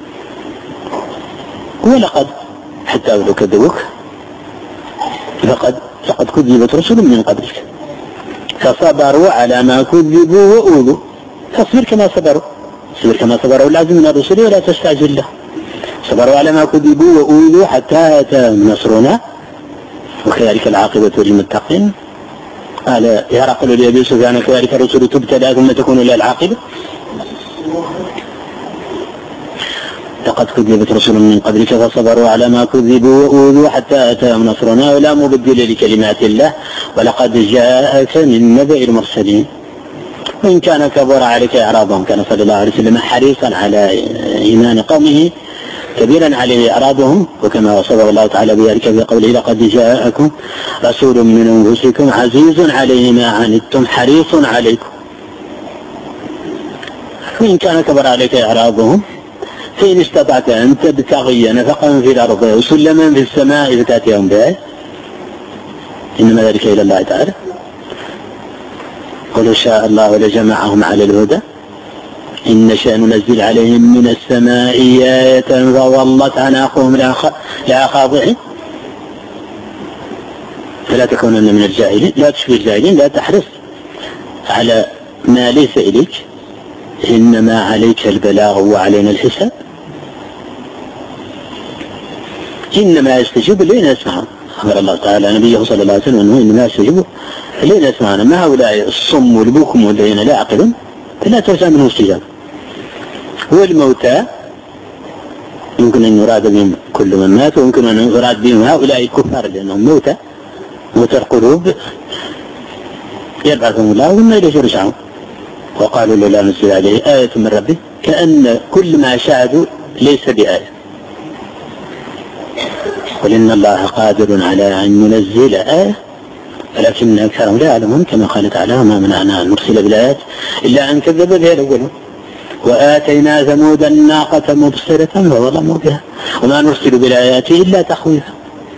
ولقد حتى ولو كذبوك فقد فقد كذبت رسل من قبلك فصبروا على ما كذبوا وأوذوا فاصبر كما صبروا، اصبر كما صبروا لازم من الرسل ولا تستعجل له. صبروا على ما كذبوا وأوذوا حتى أتاهم نصرنا وكذلك العاقبة للمتقين. قال يا رقل لأبي سفيان كذلك الرسل تبتلى ثم تكون لها العاقبة. لقد كذبت رسل من قبلك فصبروا على ما كذبوا وأوذوا حتى أتاهم نصرنا ولا مبدل لكلمات الله ولقد جاءك من نبأ المرسلين. وإن كان كبر عليك إعراضهم، كان صلى الله عليه وسلم حريصا على إيمان قومه كبيرا عليه إعراضهم، وكما وصفه الله تعالى بذلك في قوله لقد جاءكم رسول من أنفسكم عزيز عليه ما عنتم حريص عليكم. وإن كان كبر عليك إعراضهم فإن استطعت أن تبتغي نفقا في الأرض وسلما في السماء فتأتيهم به إنما ذلك إلى الله تعالى ولو شاء الله لجمعهم على الهدى إن نشأ ننزل عليهم من السماء آية فظلت أعناقهم لها خاضعين فلا تكونن من الجاهلين. لا تشبه الجاهلين، لا تحرص على ما ليس إليك، إنما عليك البلاغ وعلينا الحساب. إنما يستجيب الذين يسمعون، أمر الله تعالى نبيه صلى الله عليه وسلم أنه إنما يستجيب الذين يسمعون، ما هؤلاء الصم والبكم والذين لا يعقلون فلا ترجع منه استجابة. والموتى يمكن أن يراد بهم كل من مات ويمكن أن يراد بهم هؤلاء الكفار لأنهم موتى موتى القلوب يبعثهم الله ثم إليه يرجعون. وقالوا لولا نزل عليه آية من ربه كأن كل ما شاهدوا ليس بآية قل إن الله قادر على أن ينزل آية ولكن أكثرهم لا يعلمون كما قال تعالى وما منعنا أن نرسل بالآيات إلا أن كذب بها الأولون وآتينا ثمود الناقة مبصرة فظلموا بها وما نرسل بالآيات إلا تخويفا.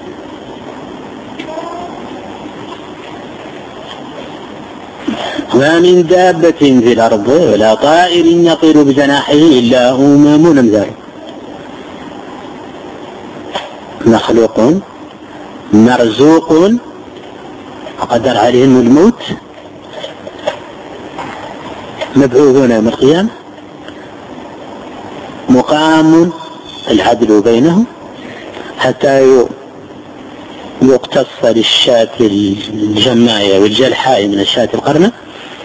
ما من دابة في الأرض ولا طائر يطير بجناحه إلا أمم أمثالكم مخلوق مرزوق وقدر عليهم الموت مبعوثون يوم القيامة مقام العدل بينهم حتى يقتص للشاة الجماعية والجلحاء من الشاة القرنة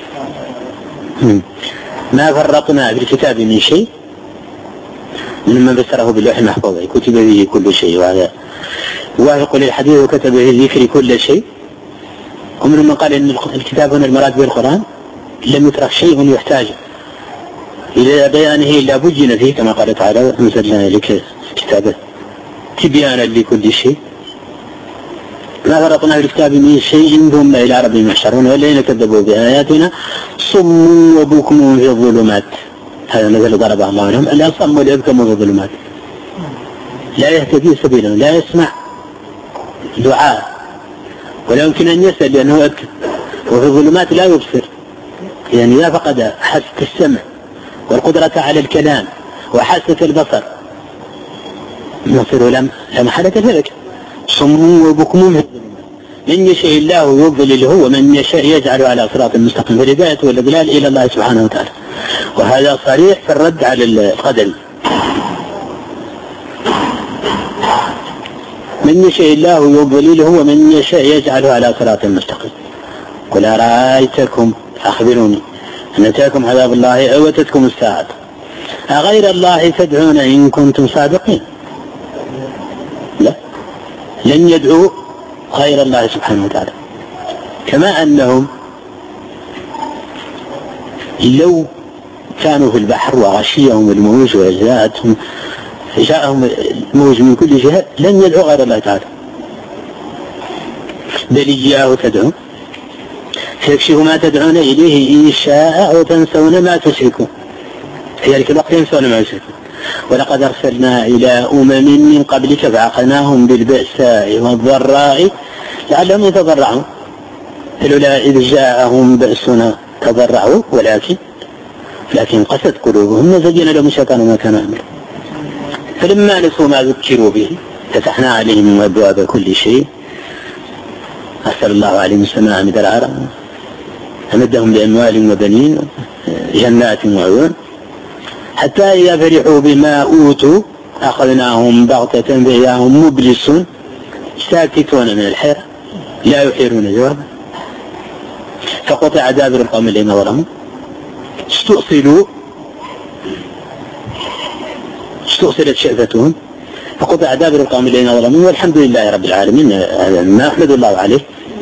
ما فرطنا في الكتاب من شيء مما بسره باللوح المحفوظ كتب به كل شيء وهذا يوافق للحديث وكتب به الذكر كل شيء. ومن من قال إن الكتاب هنا المراد به القرآن لم يترك شيء يحتاج إلى بيانه إلا بجن فيه كما قال تعالى أنزلنا إليك كتابه تبيانا لكل شيء ما فرطنا في الكتاب من شيء ثم إلى ربهم يحشرون والذين كذبوا بآياتنا صم وبكم في الظلمات. هذا مثل ضربه الله لهم ألا صم والأبكم في الظلمات لا يهتدي سبيلا لا يسمع دعاء ولا يمكن أن يسأل لأنه أبكم وفي الظلمات لا يبصر يعني لا فقد حاسة السمع والقدرة على الكلام وحاسة البصر يصير لا محالة ذلك صم وبكم من يشاء الله يضلله ومن يشاء يجعل على صراط المستقيم فالهداية والإضلال إلى الله سبحانه وتعالى. وهذا صريح في الرد على القدر من يشاء الله يضلله ومن يشاء يجعله على صراط المستقيم. قل أرأيتكم أخبروني أن أتاكم عذاب الله أو أتتكم الساعة أغير الله تدعون إن كنتم صادقين؟ لا لن يدعوا غير الله سبحانه وتعالى كما أنهم لو كانوا في البحر وغشيهم الموج وجاءتهم جاءهم الموج من كل جهة لن يدعوا غير الله تعالى بل إياه تدعون فيكشف ما تدعون إليه إن شاء وتنسون ما تشركون في ذلك الوقت ينسون ما يشركون. ولقد أرسلنا إلى أمم من قبلك فعقناهم بالبأساء والضراء لعلهم يتضرعون فلولا إذ جاءهم بأسنا تضرعوا ولكن لكن قست قلوبهم وزين لهم الشيطان ما كانوا يعملون فلما نسوا ما ذكروا به فتحنا عليهم أبواب كل شيء أرسل الله عليهم السماء مدرارا أمدهم بأموال وبنين جنات وعيون حتى إذا فرحوا بما أوتوا أخذناهم بغتة فإذا هم مبلسون ساكتون من الحيرة لا يحيرون جوابا فقطع دابر القوم الذين ظلموا استؤصلوا استؤصلت شأفتهم فقطع دابر القوم الذين ظلموا والحمد لله رب العالمين. هذا ما أحمد الله عليه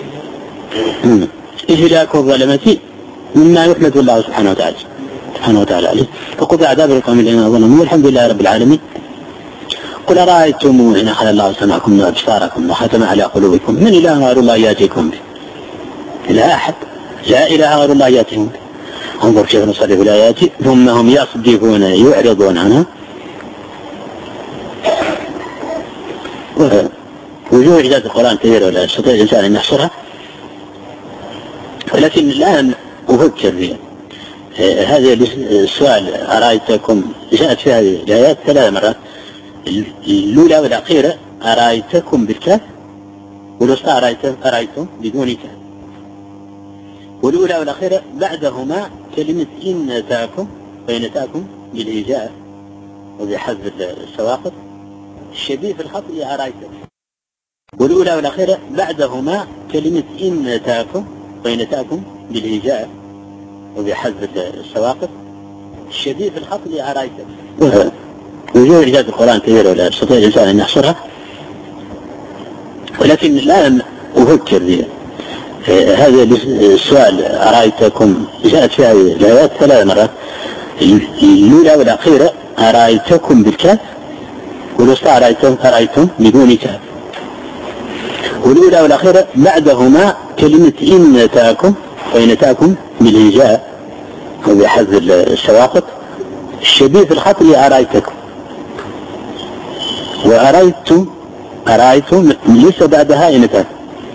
إهلاك الظلمة مما يحمد الله سبحانه وتعالى سبحانه وتعالى عليه فقطع دابر القوم الذين ظلموا والحمد لله رب العالمين. قل أرأيتم إن أخذ الله سمعكم وأبصاركم وختم على قلوبكم من إله غير الله يأتيكم به؟ لا أحد لا إله غير الله يأتيكم به. انظر كيف نصرف الآيات ثم هم يصدفون يعرضون عنها. وجوه إعجاز القرآن كثيرة ولا يستطيع الإنسان أن يحصرها ولكن الآن أفكر فيها. هذا السؤال أرأيتكم جاءت في هذه الآيات ثلاث مرات الأولى والأخيرة أرأيتكم بالكاف والوسطى أرأيتم أرأيتم بدون كاف والأولى والأخيرة بعدهما كلمة إن أتاكم وإن أتاكم بالإيجاء وبحذف السواقط الشبيه في الخط أرأيتم والأولى والأخيرة بعدهما كلمة إن أتاكم وإن أتاكم بالإيجاء وبحذف السواقط الشبيه في الخط أرأيتم. وجوه إعجاز القرآن كثيرة ولا يستطيع الإنسان أن يحصرها ولكن الآن أفكر فيها. هذا السؤال أرأيتكم جاءت في هذه الآيات ثلاث مرات الأولى والأخيرة أرأيتكم بالكاف والوسطى أرأيتم أرأيتم بدون كاف والأولى والأخيرة بعدهما كلمة إن أتاكم، وإن أتاكم بالهجاء وبحذف الشواقط الشبيه في الخطر أرأيتكم، وأرأيتم أرأيتم ليس بعدها إن أتاكم.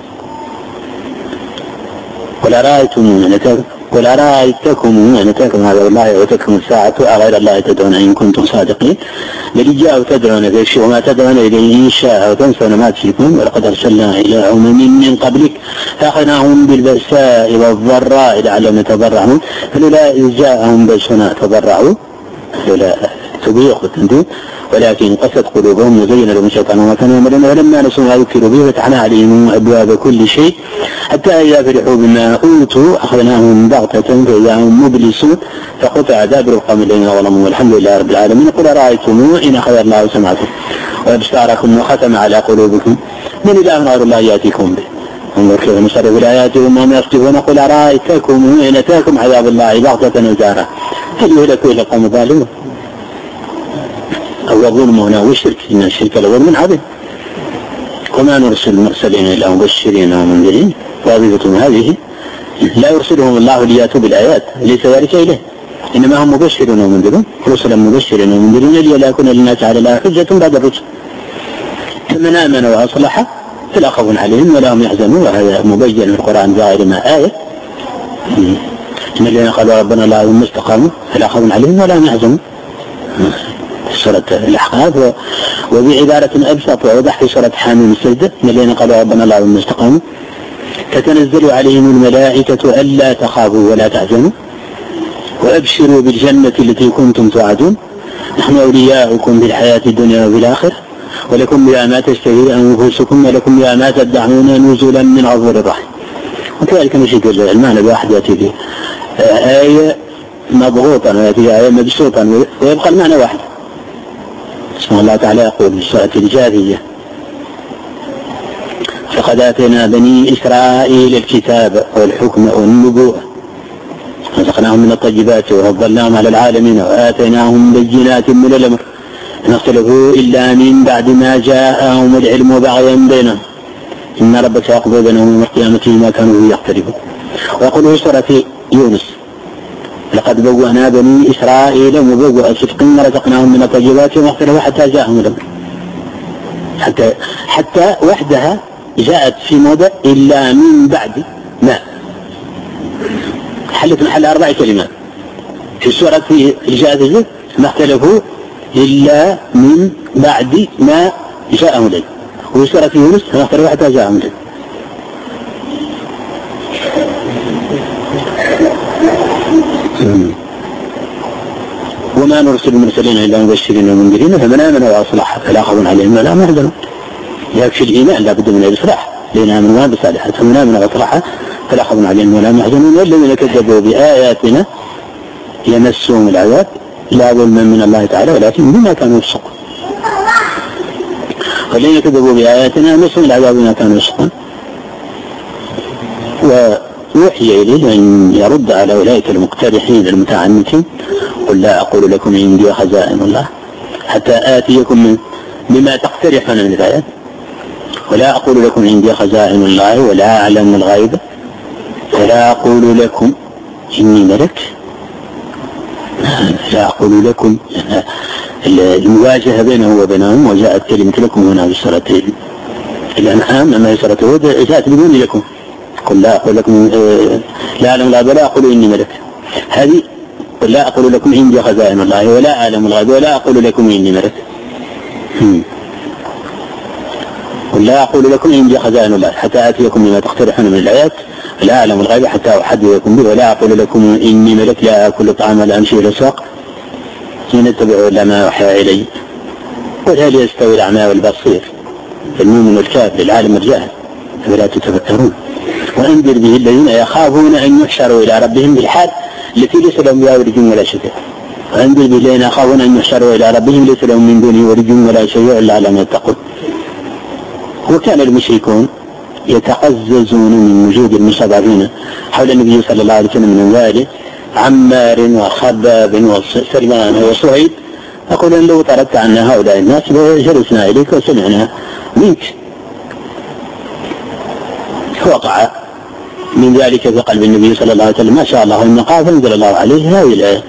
قل أرأيتم إن أتاكم قل أرأيتكم إن أتاكم هذا والله يأتكم الساعة أغير الله تدعون إن كنتم صادقين. بل جاءوا تدعون في الشيء وما تدعون إليه إن شاء وتنسون ما تشركون. ولقد أرسلنا إلى أمم من قبلك فأخذناهم بالبأساء والضراء لعلهم يتضرعون فلولا إذ جاءهم بأسنا تضرعوا فلا تبيقوا تنتين ولكن قست قلوبهم وزين لهم الشيطان وما كانوا يعملون. ولما نسوا ما ذكروا به فتحنا عليهم أبواب كل شيء حتى إذا فرحوا بما أوتوا أخذناهم بغتة فإذا هم مبلسون فقطع دابر القوم الذين ظلموا والحمد لله رب العالمين. قل أرأيتم إن أخذ الله سمعكم وأبصاركم وختم على قلوبكم من إله غير الله يأتيكم به. انظر كيف نصرف الآيات وهم يصدفون. قل أرأيتكم إن أتاكم عذاب الله بغتة وجارة هل يهلك إلا القوم الظالمون؟ أو الظلم هنا والشرك إن الشرك لظلم عظيم. وما نرسل المرسلين إلا مبشرين ومنذرين وظيفتهم هذه لا يرسلهم الله ليأتوا بالآيات ليس ذلك إليه، إنما هم مبشرون ومنذرون رسلا مبشرين ومنذرين لئلا يكون للناس على الله حجة بعد الرسل. فمن آمن وأصلح فلا خوف عليهم ولا هم يحزنون. وهذا مبين في القرآن بغير ما آية. إن الذين قالوا ربنا لا ثم استقاموا فلا خوف عليهم ولا هم يحزنون في سورة الأحقاف. وبعبارة أبسط ووضح في سورة حاميم السجدة إن الذين قالوا ربنا لا ثم استقاموا تتنزل عليهم الملائكة ألا تخافوا ولا تحزنوا وأبشروا بالجنة التي كنتم توعدون نحن أولياؤكم في الحياة الدنيا وفي الآخرة ولكم بها ما تشتهي أنفسكم ولكم بها ما تدعون نزلا من غفور رحيم. وكذلك نشيد المعنى بواحد يأتي به آية مضغوطا ويأتي آية مبسوطا ويبقى المعنى واحد. بسم الله تعالى يقول في سورة الجاثية فقد آتينا بني إسرائيل الكتاب والحكم والنبوة ورزقناهم من الطيبات وفضلناهم على العالمين وآتيناهم بينات من الأمر ما اختلفوا إلا من بعد ما جاءهم العلم بغيا بينهم إن ربك يقضي بينهم يوم القيامة ما كانوا فيه يختلفون. ويقول في سورة يونس لقد بوأنا بني إسرائيل مبوأ صدق ورزقناهم من الطيبات وما اختلفوا حتى جاءهم الأمر. حتى حتى وحدها جاءت في موضع إلا من بعد ما حلت محل أربع كلمات في سورة الجاثية ما اختلفوا إلا من بعد ما جاءهم العلم وفي سورة يونس ما اختلفوا حتى جاءهم العلم. وما نرسل المرسلين إلا مبشرين ومنذرين فمن آمن وأصلح فلا خوف عليهم ولا هم يحزنون. يكفي الإيمان لا بد من الإصلاح لأن آمنوا بصالحات فمن آمن وأصلح فلا خوف عليهم ولا هم يحزنون. والذين كذبوا بآياتنا يمسهم العذاب لا ظلما من الله تعالى ولكن بما كانوا يفسقون. والذين كذبوا بآياتنا يمسهم العذاب بما كانوا يفسقون. ويوحي إليه أن يرد على أولئك المقترحين المتعنتين قل لا أقول لكم عندي خزائن الله حتى آتيكم بما تقترحون من الآيات ولا أقول لكم عندي خزائن الله ولا أعلم الغيب ولا أقول لكم إني ملك. لا أقول لكم المواجهة بينه وبينهم وجاءت كلمة لكم هنا في سورة الأنعام أما في سورة هود جاءت بدون لكم قل لا أقول لكم لا أعلم الغيب ولا أقول إني ملك. هذه قل لا أقول لكم عندي خزائن الله ولا أعلم الغيب ولا أقول لكم إني ملك. قل لا أقول لكم عندي خزائن الله حتى آتيكم بما تقترحون من الآيات لا أعلم الغيب حتى أحدثكم به ولا أقول لكم إني ملك لا أكل طعام ولا أمشي إلى السوق إن أتبع إلا ما يوحى إلي. قل هل يستوي الأعمى والبصير المؤمن والكافر العالم الجاهل فلا تتفكرون. وأنذر به الذين يخافون أن يحشروا إلى ربهم بالحال التي ليس لهم بها ولي ولا شفيع. وأنذر به الذين يخافون أن يحشروا إلى ربهم ليس لهم من دونه ولي ولا شفيع إلا على ما يتقون. وكان المشركون يتقززون من وجود المستضعفين حول النبي صلى الله عليه وسلم من ذلك عمار وخباب وسلمان وصهيب يقول أن لو طردت عنا هؤلاء الناس لجلسنا إليك وسمعنا منك. فوقع من ذلك في قلب النبي صلى الله عليه وسلم ما شاء الله إن قال فانزل الله عليه هذه الآية: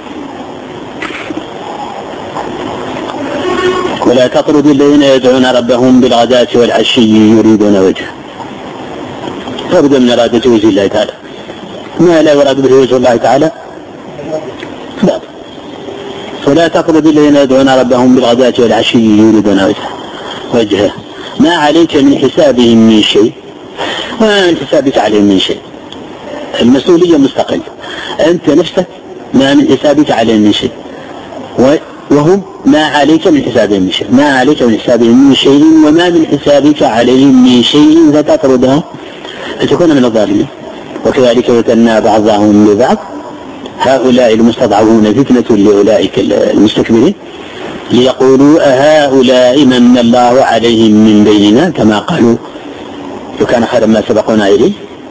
ولا تطرد الذين يدعون ربهم بالغداة والعشي يريدون وجهه. لابد من إرادة وجه الله تعالى. ما لا يراد به وجه الله تعالى لا. ولا تطرد الذين يدعون ربهم بالغداة والعشي يريدون وجهه وجهه ما عليك من حسابهم من شيء وما من حسابك عليهم من شيء. المسؤولية مستقلة، أنت نفسك ما من حسابك عليهم من شيء، وهم ما عليك من حسابهم من شيء، ما عليك من حسابهم من شيء وما من حسابك عليهم من شيء فتطردهم فتكون من الظالمين. وكذلك فتنا بعضهم ببعض هؤلاء المستضعفون فتنة لأولئك المستكبرين ليقولوا أهؤلاء من الله عليهم من بيننا كما قالوا لو كان خيرا ما سبقونا إليه.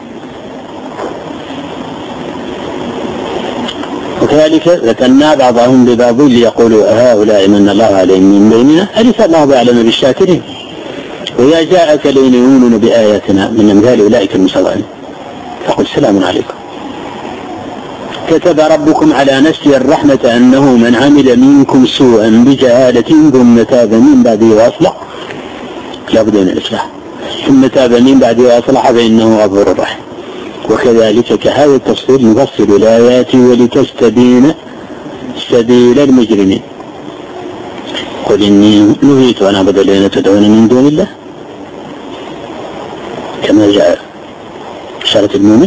وكذلك فتنا بعضهم ببعض ليقولوا أهؤلاء من الله عليهم من بيننا أليس الله بأعلم بالشاكرين. وإذا جاءك الذين يؤمنون بآياتنا من أمثال أولئك المستضعفين فقل سلام عليكم. كتب ربكم على نفسه الرحمة أنه من عمل منكم سوءا بجهالة ثم تاب من بعده وأصلح لا بد من الإصلاح ثم تاب من بعده وأصلح فإنه غفور رحيم. وكذلك كهذا التفصيل نفصل الآيات ولتستبين سبيل المجرمين. قل إني نهيت أن أعبد الذين تدعون من دون الله كما جاء إشارة المؤمن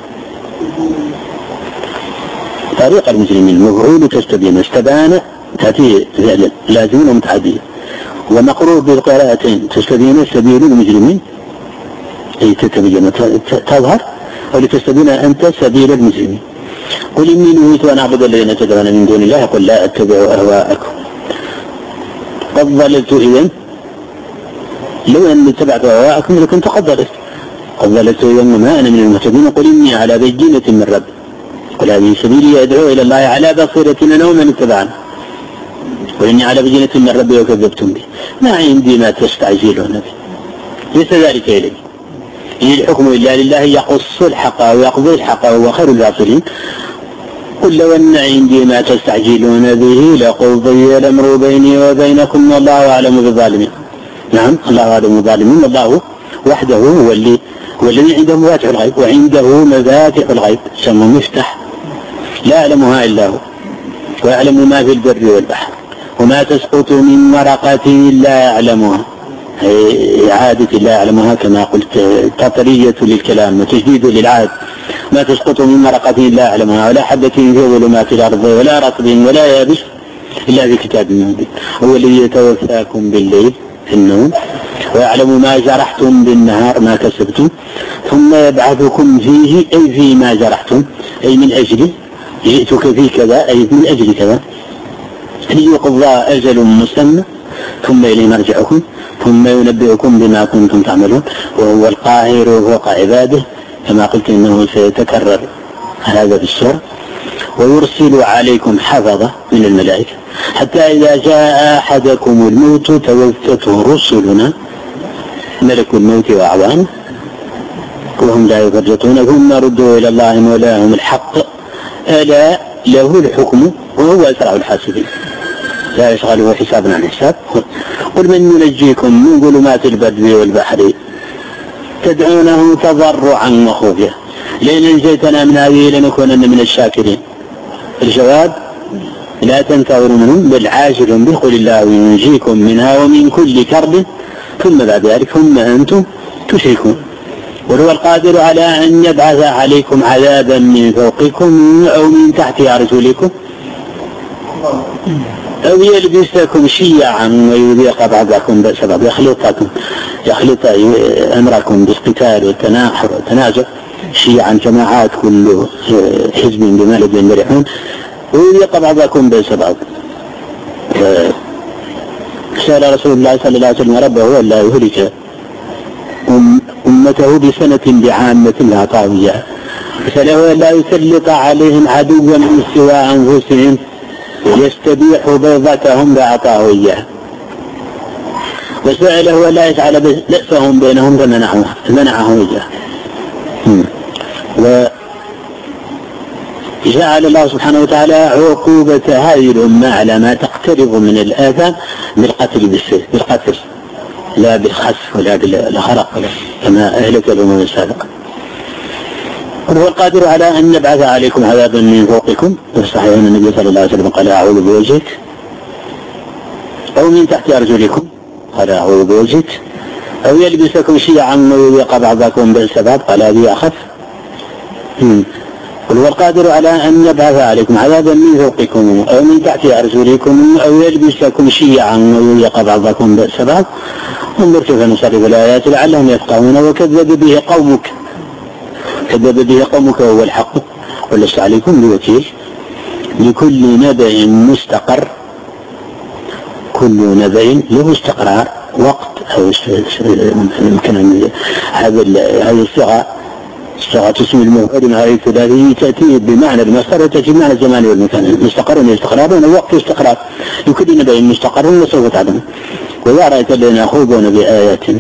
طريق المجرمين. مفعول تستبين استبان تأتي لازم ومتعدية ومقروء بالقراءتين تستبين سبيل المجرمين أي تتبين تظهر ولتستبين أنت سبيل المجرمين. قل إني نهيت أن أعبد الذين تدعون من دون الله قل لا أتبع أهواءكم قد ضللت إذن لو أني اتبعت أهواءكم لكنت قد ضللت قد ضللت إذن وما أنا من المهتدين. قل إني على بينة من ربي قل هذه سبيلي أدعو إلى الله على بصيرة أنا ومن اتبعني قل إني على بينة من ربي وكذبتم به ما عندي ما تستعجلون به ليس ذلك إلي إن الحكم إلا لله يقص الحق ويقضي الحق وهو خير الفاصلين. قل لو أن عندي ما تستعجلون به لقضي الأمر بيني وبينكم والله أعلم بالظالمين. نعم الله أعلم بالظالمين. الله وحده هو اللي والذي عنده مفاتيح الغيب وعنده مفاتيح الغيب سمى مفتاح لا يعلمها إلا هو ويعلم ما في البر والبحر وما تسقط من ورقة لا يعلمها إعادة لا يعلمها كما قلت تطرية للكلام وتجديد للعهد. ما تسقط من ورقة لا يعلمها ولا حبة في ظلمات الأرض ولا رطب ولا يابس إلا في كتاب مبين. هو الذي يتوفاكم بالليل في النوم ويعلم ما جرحتم بالنهار ما كسبتم ثم يبعثكم فيه أي فيما جرحتم أي من أجله جئتك في كذا أي من أجل كذا ليقضى أجل مسمى ثم إليه مرجعكم ثم ينبئكم بما كنتم تعملون وهو القاهر فوق عباده كما قلت إنه سيتكرر هذا في السورة. ويرسل عليكم حفظة من الملائكة حتى إذا جاء أحدكم الموت توفته رسلنا ملك الموت وأعوانه وهم لا يفرطون ثم ردوا إلى الله مولاهم الحق ألا له الحكم وهو أسرع الحاسبين لا يشغله حسابا عن حساب. قل من ينجيكم من ظلمات البر والبحر تدعونه تضرعا وخفيا لئن أنجيتنا من هذه لنكونن من الشاكرين. الجواب لا تنتظروا منهم بل عاجل به قل الله ينجيكم منها ومن كل كرب ثم بعد ذلك ثم أنتم تشركون. وهو القادر على أن يبعث عليكم عذابا من فوقكم أو من تحت أرجلكم أو يلبسكم شيعا ويذيق بعضكم بأس بعض يخلطكم يخلط أمركم بالقتال والتناحر والتنازع شيعا جماعات كل حزب بما لديهم فرحون ويذيق بعضكم بأس بعض. سأل رسول الله صلى الله عليه وسلم ربه ولا يهلك أمته بسنة بعامة لا طاوية فله لا يسلط عليهم عدوا من سوى أنفسهم يستبيح بيضتهم بأعطاه إياه. وسأله ولا يجعل بأسهم بينهم فمنعه إياه وجعل الله سبحانه وتعالى عقوبة هذه الأمة على ما تقترب من الآثام بالقتل بالسيف، بالقتل لا بالخسف ولا بالخرق ولا كما أهلك الأمم السابقة. وهو القادر على أن يبعث عليكم عذابا من فوقكم، صحيح أن النبي صلى الله عليه وسلم قال أعوذ بوجهك، أو من تحت أرجلكم قال أعوذ بوجهك، أو يلبسكم شيعا ويذيق بعضكم بأس بعض قال هذه أخف. وهو القادر على أن يبعث عليكم عذابا من فوقكم أو من تحت أرجلكم أو يلبسكم شيعا ويذيق بعضكم بأس بعض. انظر كيف نصرف الآيات لعلهم يفقهون. وكذب به قومك، كذب به قومك وهو الحق ولست عليكم بوكيل. لكل نبأ مستقر، كل نبأ له استقرار وقت أو يمكن هذا هذه الصيغة صيغة اسم المفعول مع الثلاثي تأتي بمعنى المصدر وتأتي بمعنى الزمان والمكان. مستقر استقرار ووقت استقرار. لكل نبأ مستقر وسوف تعلم. وإذا رأيت الذين يخوضون بآياتنا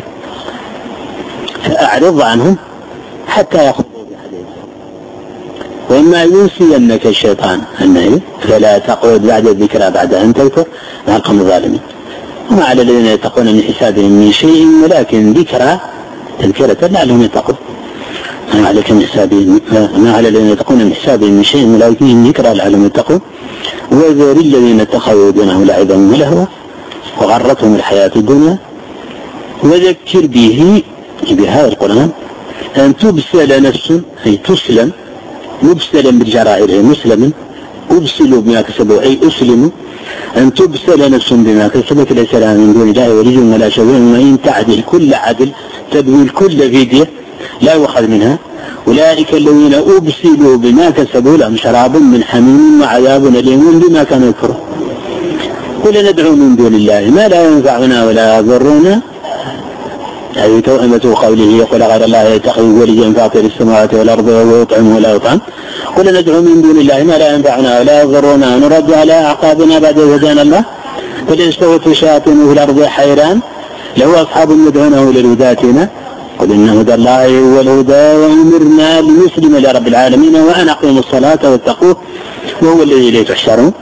فأعرض عنهم حتى يخوضوا بحديث. وإما ينسينك الشيطان النهي فلا تقعد بعد الذكرى بعد أن تذكر مع القوم الظالمين. وما على الذين يتقون من حسابهم من شيء ولكن ذكرى تذكرة لعلهم يتقون. ما عليك من حسابهم، ما على الذين يتقون من حسابهم من شيء ولكن ذكرى لعلهم يتقون. وذر الذين اتخذوا دينهم لعبا ولهوا وغرتهم الحياة الدنيا وذكر به بهذا القرآن أن تبسل نفس، أي تسلم، مبسلا بالجرائر مسلما، أبسلوا بما كسبوا أي أسلموا، أن تبسل نفس بما كسبت ليس لها من دون الله ولي ولا شفيع، وإن تعدل كل عدل تبذل كل فدية لا يؤخذ منها. أولئك الذين أبسلوا بما كسبوا لهم شراب من حميم وعذاب أليم بما كانوا يكفرون. قل ندعو من دون الله ما لا ينفعنا ولا يضرنا، هذه توأمة قوله يقول غير الله يتخذ وليا فاطر السماوات والأرض وهو يطعم ولا يطعم. قل ندعو من دون الله ما لا ينفعنا ولا يضرنا نرد على أعقابنا بعد إذ هدانا الله قل استوت الشياطين في الأرض حيران له أصحاب يدعونه للهدى قل إن هدى الله هو الهدى وأمرنا لنسلم لرب العالمين وأن أقيموا الصلاة واتقوه وهو الذي إليه تحشرون.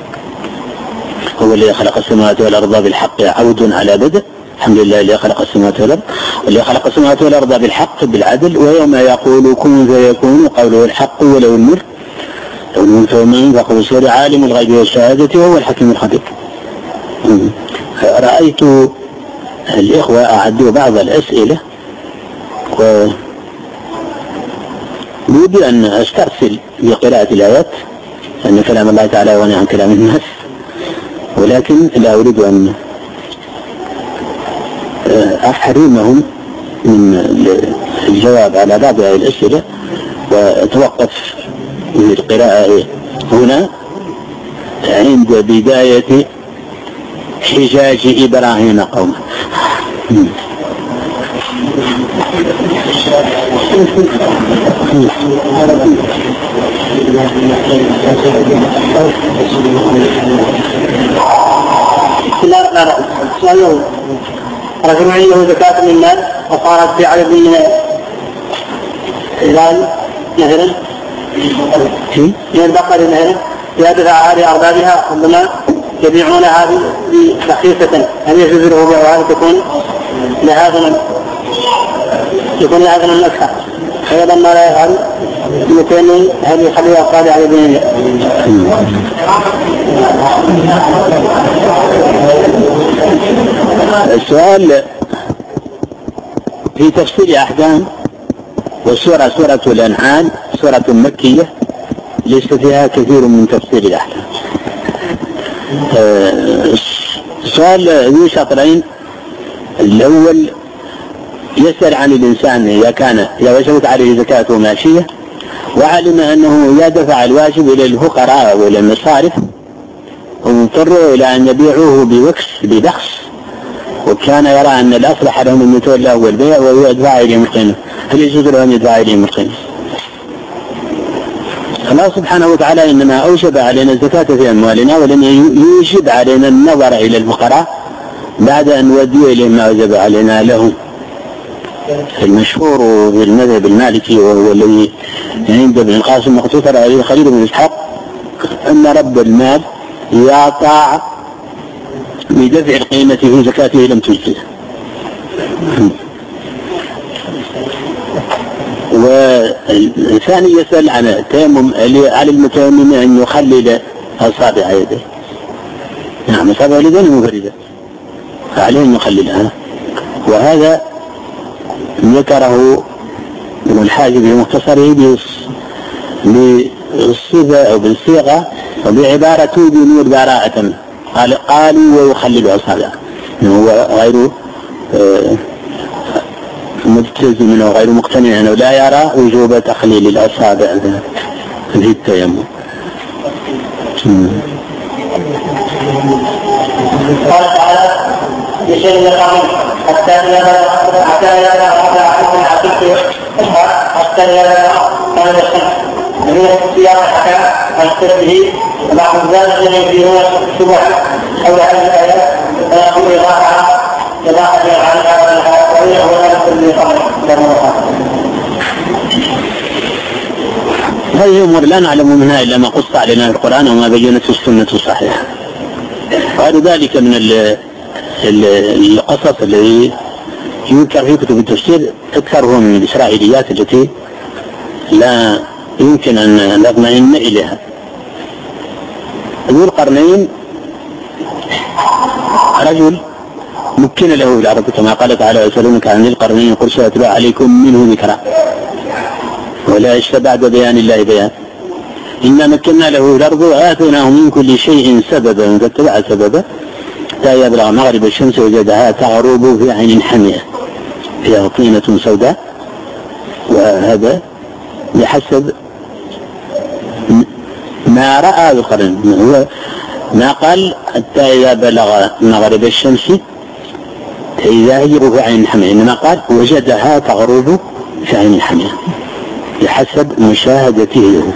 هو الذي خلق السماوات والأرض بالحق عود على بدء. الحمد لله الذي خلق السماوات والأرض، والذي خلق السماوات والأرض بالحق بالعدل، ويوم يقول كن فيكون قوله الحق وله الملك له الملك وما ينفق بالسر عالم الغيب والشهادة وهو الحكيم الخبير. رأيت الإخوة أعدوا بعض الأسئلة وبودي أن أسترسل بقراءة الآيات أن كلام الله تعالى يغني عن كلام الناس، ولكن لا أريد أن أحرمهم من الجواب على بعض هذه الأسئلة وأتوقف بالقراءة هنا عند بداية حجاج إبراهيم قومه. رجل عنده زكاة من المال وصارت في عدد من الهلال مثلا من البقر مثلا يدفع هذه أربابها ربما يبيعونها برخيصة، هل يجوز له بيعها تكون لها ثمن يكون لها ثمن أكثر؟ أيضا ما لا يفعل يمكن هل يخليها الصالح على دينه؟ السؤال في تفسير أحكام والسورة سورة الأنعام سورة مكية ليس فيها كثير من تفسير الأحكام. السؤال ذو شطرين. الأول يسأل عن الإنسان إذا كان إذا وجبت عليه زكاة ماشية وعلم أنه إذا دفع الواجب إلى الفقراء وإلى المصارف ومضطروا إلى أن يبيعوه بوكس ببخس، وكان يرى أن الأصلح لهم أن يتولى هو البيع ويدفع إليهم القيمة، هل يجوز له أن يدفع إليهم القيمة؟ الله سبحانه وتعالى إنما أوجب علينا الزكاة في أموالنا ولم يوجب علينا النظر إلى الفقراء بعد أن نودي إليهم ما وجب علينا لهم. المشهور بالمذهب المالكي وهو الذي عند ابن القاسم مختصر عليه خليل بن إسحاق أن رب المال يعطى بدفع القيمة في زكاته لم تجزه. والثاني يسأل عن التيمم على المتيمم أن يخلل أصابع يده. نعم أصابع يده مفردة فعليه أن يخللها، وهذا ذكره ابن الحاج في مختصره بالصيغة أو بالصيغة وبعبارة تبين براءة، قال قالوا ويخلل أصابعه، هو غير ملتزم وغير مقتنع أنه لا يرى وجوب تخليل الأصابع في التيمم. قال تعالى بشيء يقام حتى إذا حتى إذا أخذ العقيق حتى إذا كان الشمس من السياق حتى أشتريه بعض الزاد ينفيون الشبه حول هذه الآيات فيقوم إضافة إضافة عنها وهي كل قبل. هذه أمور لا نعلم منها إلا ما قص علينا في القرآن وما بينته السنة الصحيحة. وغير ذلك من القصص الذي يذكر في كتب التفسير أكثرهم من الإسرائيليات التي لا يمكن أن نطمئن إليها. ذو القرنين رجل مكن له الأرض كما قال تعالى يسألونك عن ذي القرنين قل سأتلو عليكم منه ذكرا ولا يشفى بعد بيان الله بيان إنا مكنا له الأرض وآتيناه من كل شيء سببا فاتبع سببا حتى يبلغ مغرب الشمس وجدها تغرب في عين حمية فيها طينة سوداء، وهذا بحسب ما رأى ذو القرنين، هو ما قال حتى إذا بلغ مغرب الشمس إذا هي في عين حمية، إنما قال وجدها تغرب في عين حمية بحسب مشاهدته له.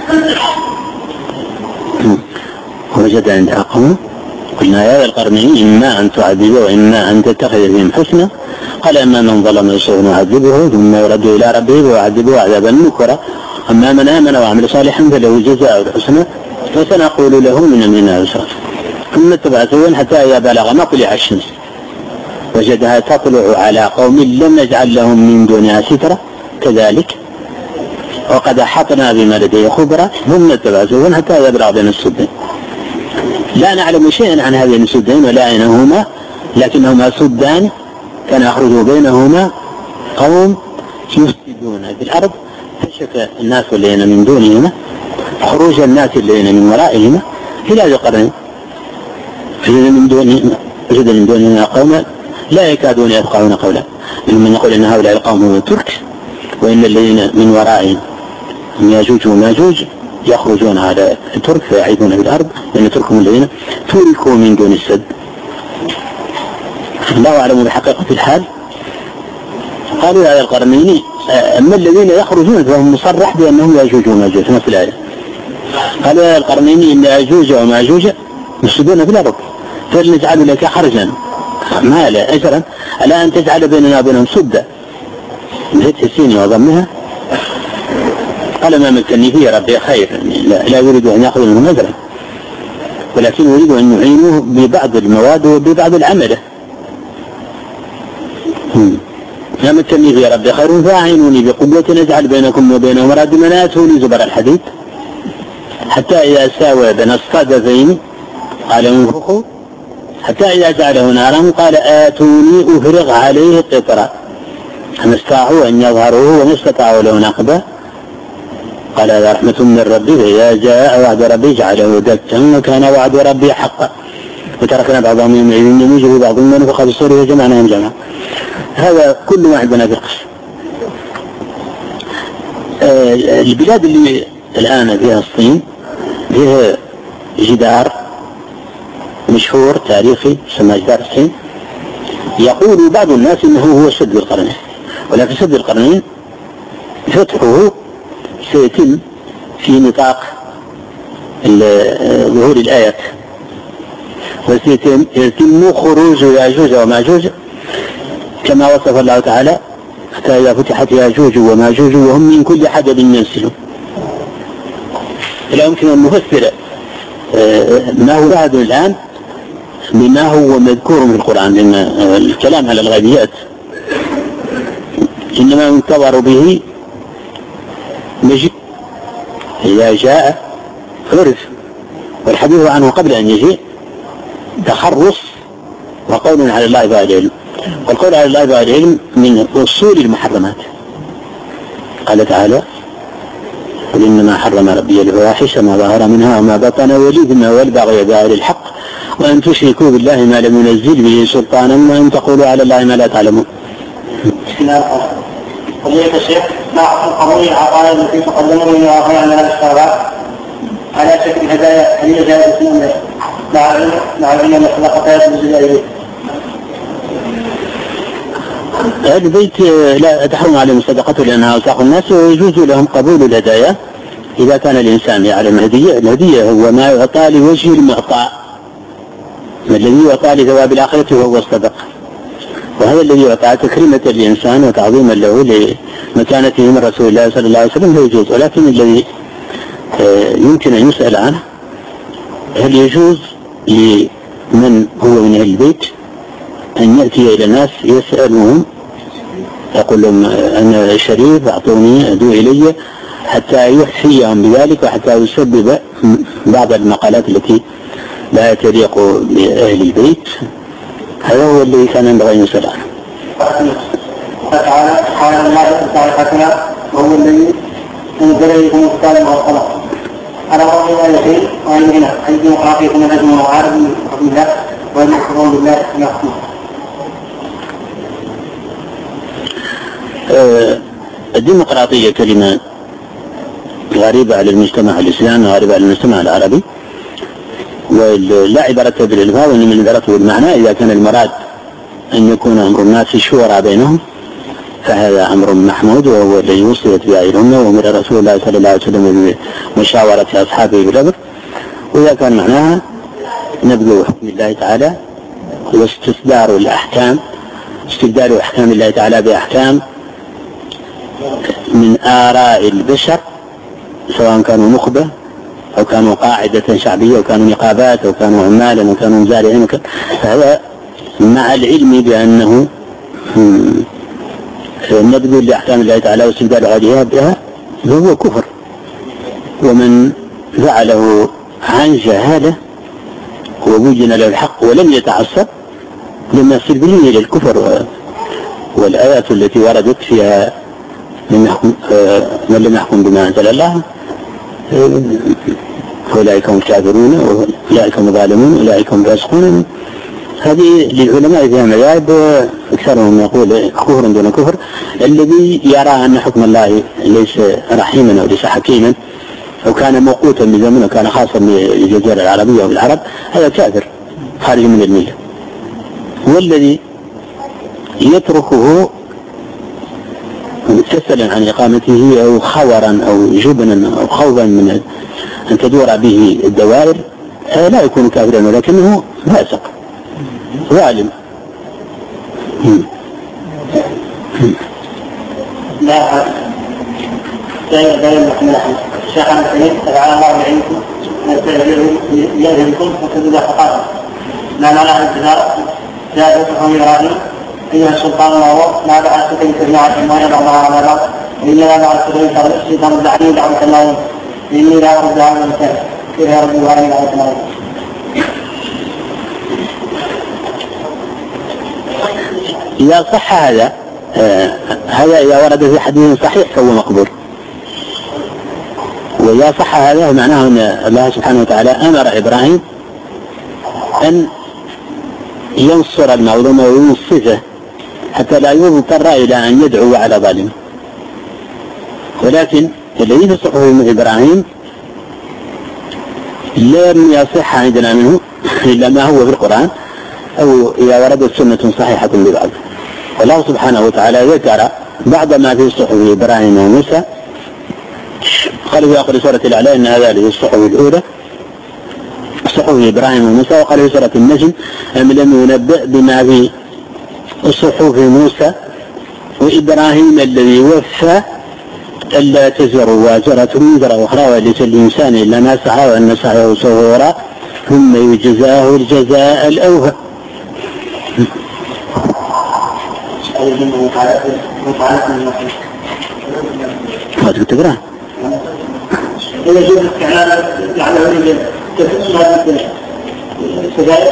وجد عندها قوم قلنا يا ذا القرنين إما أن تعذبه وإما أن تتخذ بهم حسنا قال أما من ظلم يسوء نعذبه ثم يرد إلى ربه ويعذبه عذابا نكرا أما من آمن وعمل صالحا فله جزاء الحسنى فسنقول له من أمرنا يسرا ثم اتبع سبيلا حتى إذا بلغ مطلع الشمس وجدها تطلع على قوم لم نجعل لهم من دونها سترا كذلك وقد أحطنا بما لديه خبرا ثم اتبع سبيلا حتى إذا بلغ بين السدين. لا نعلم شيئا عن هذين السدين ولا أين هما، لكنهما سدان كان يخرج بينهما قوم يفسدون في الأرض فشك الناس الذين من دونهما خروج الناس الذين من ورائهما إلى ذي القرنين وجد من دونهما وجد من دونهما قوما لا يكادون يفقهون قولا منهم من يقول إن هؤلاء القوم هم الترك وإن الذين من ورائهم من ياجوج وماجوج يخرجون على الترك فيعيدون في الأرض لأن تركهم الذين تركوا من دون السد. الله أعلم بحقيقة الحال. قالوا هذا القرنين أما الذين يخرجون فهم مصرح بأنهم ياجوج وماجوج في نفس الآية. قالوا هذا القرنين إن ياجوج وماجوج يفسدون في الأرض فلنجعل لك خرجا ما لا أجرا على أن تجعل بيننا وبينهم سدا بفتح السين وضمها قال ما مكنني فيه ربي خير لا, لا يريد أن يأخذ منهم أجرا ولكن يريد أن يعينوه ببعض المواد وببعض العمل. ما مكنني فيه ربي خير فأعينوني بقوة نجعل بينكم وبينهم ردما آتوني زبر الحديد حتى إذا ساوى بين الصدفين قال انفخوا حتى إذا جعله نارا قال آتوني أفرغ عليه قطرا فما استطاعوا أن يظهروه وما استطاعوا له نقبا قال هذا رحمة من ربي فإذا جاء وعد ربي جعله دكا وكان وعد ربي حقا وتركنا بعضهم يومئذ يميز في بعض من ونفخ في الصور وجمعناهم جمعا. هذا كل ما عندنا في القصة. آه البلاد اللي الآن فيها الصين فيها جدار مشهور تاريخي يسمى جدار الصين يقول بعض الناس انه هو سد القرنين، ولكن سد القرنين فتحه سيتم في نطاق ظهور الآيات وسيتم خروج ياجوج وماجوج كما وصف الله تعالى حتى إذا فتحت ياجوج وماجوج وهم من كل حدب ينسلون. لا يمكن أن نفسر ما هو هذا الآن بما هو مذكور في القرآن، لأن الكلام على الغيبيات إنما ينتظر به مجيء، إذا جاء عرف، والحديث عنه قبل أن يجيء تخرص وقول على الله بغير علم، والقول على الله بغير علم من أصول المحرمات. قال تعالى: قل إنما حرم ربي الفواحش ما ظهر منها وما بطن والإثم والبغي بغير الحق وأن تشركوا بالله ما لم ينزل به سلطانا وأن تقولوا على الله ما لا تعلمون. قضية الشيخ مع قضية العقائد التي تقدموا من واقع من الاشتراك على شكل هدايا، هل هي جائزة مع العلم مع العلم أن الصدقات بالجزائية؟ أهل البيت لا تحرم عليهم صدقته لأنها أوساخ الناس، ويجوز لهم قبول الهدايا إذا كان الإنسان يعلم الهدية. الهدية هو ما يعطى لوجه المعطى، ما الذي يعطى لثواب الآخرة وهو الصدقة، وهذا الذي يعطى تكريمة للإنسان وتعظيما له لمكانته من رسول الله صلى الله عليه وسلم لا يجوز. ولكن الذي يمكن أن يسأل عنه هل يجوز لمن هو من أهل البيت أن يأتي إلى الناس يسألهم يقول لهم أنا شريف أعطوني أدعو إلي، حتى يحفيهم بذلك وحتى يسبب بعض المقالات التي لا تليق بأهل البيت. هذا هو الذي كان ينبغي أن يسأل عنه. تعالى قال الله تعالى وهو الذي انزل إليكم الكتاب والقلم على رأي الله شيء وأن هنا عند مقاطعكم الأجمع وعارض من حكم الله وأن يحكمون بالله يحكمون. الديمقراطية كلمة غريبة على المجتمع الإسلامي وغريبة على المجتمع العربي، ولا عبارة بالإلفاظ وإنما العبارة بالمعنى. إذا كان المراد أن يكون أمر الناس شورى بينهم فهذا أمر محمود، وهو الذي وصلت به الأمة وأمر رسول الله صلى الله عليه وسلم بمشاورة أصحابه بالأمر. وإذا كان معناها نبذ حكم الله تعالى واستسدار الأحكام، استبدال أحكام الله تعالى بأحكام من آراء البشر سواء كانوا نخبة أو كانوا قاعدة شعبية أو كانوا نقابات أو كانوا عمالا أو كانوا مزارعين، فهذا مع العلم بأنه نبذ لأحكام الله تعالى واستبدال عليها بها فهو كفر، ومن فعله عن جهالة وبين له الحق ولم يتعصب لما يصل به إلى الكفر. والآيات التي وردت فيها من, يحكم من لم يحكم بما أنزل الله أولئك هم الكافرون أولئك هم الظالمون أولئك هم الفاسقون. هذه للعلماء فيها مذاهب، أكثرهم يقول كفر دون كفر. الذي يرى أن حكم الله ليس رحيما أو ليس حكيما أو كان موقوتا بزمن أو كان خاصا بالجزيرة العربية أو بالعرب هذا كافر خارج من الملة. والذي يتركه متكسلا عن إقامته أو خورا أو جبنا أو خوفا من أن تدور به الدوائر لا يكون كافرا ولكنه فاسق ظالم. لا لا لا الشيخ عبد الحميد تعالى الله يعينكم يأذنكم وكذا فقط لا معنى الانتظار جاءتكم إبراهيم أيها السلطان الله ما بعث سكن سماعة ما يضع الله على بعض إنما بعث سكن الشيطان الدعين دعوة الله إني لا أرد على المكان كيف يرد إبراهيم دعوة الله. إذا صح هذا آه هذا إذا ورد في حديث صحيح فهو مقبول. وإذا صح هذا معناه أن الله سبحانه وتعالى أمر إبراهيم أن ينصر المظلوم وينصفه حتى لا يضطر إلى أن يدعو على ظالم. ولكن الذي في صحف إبراهيم لم يصح عندنا منه إلا ما هو في القرآن أو إذا وردت سنة صحيحة ببعض. والله سبحانه وتعالى ذكر بعض ما في صحف إبراهيم وموسى، قال في آخر سورة الأعلى إن هذا في الصحف الأولى صحف إبراهيم وموسى، وقال في سورة النجم أم لم ينبأ بما في صحف موسى وإبراهيم الذي وفى ألا تزر وازرة وزر أخرى وليس الإنسان إلا ما سعى وأن سعيه سوف يرى ثم يجزاه الجزاء الأوفى. ما تقرأ؟ إذا يجوز استعمال يعني السجائر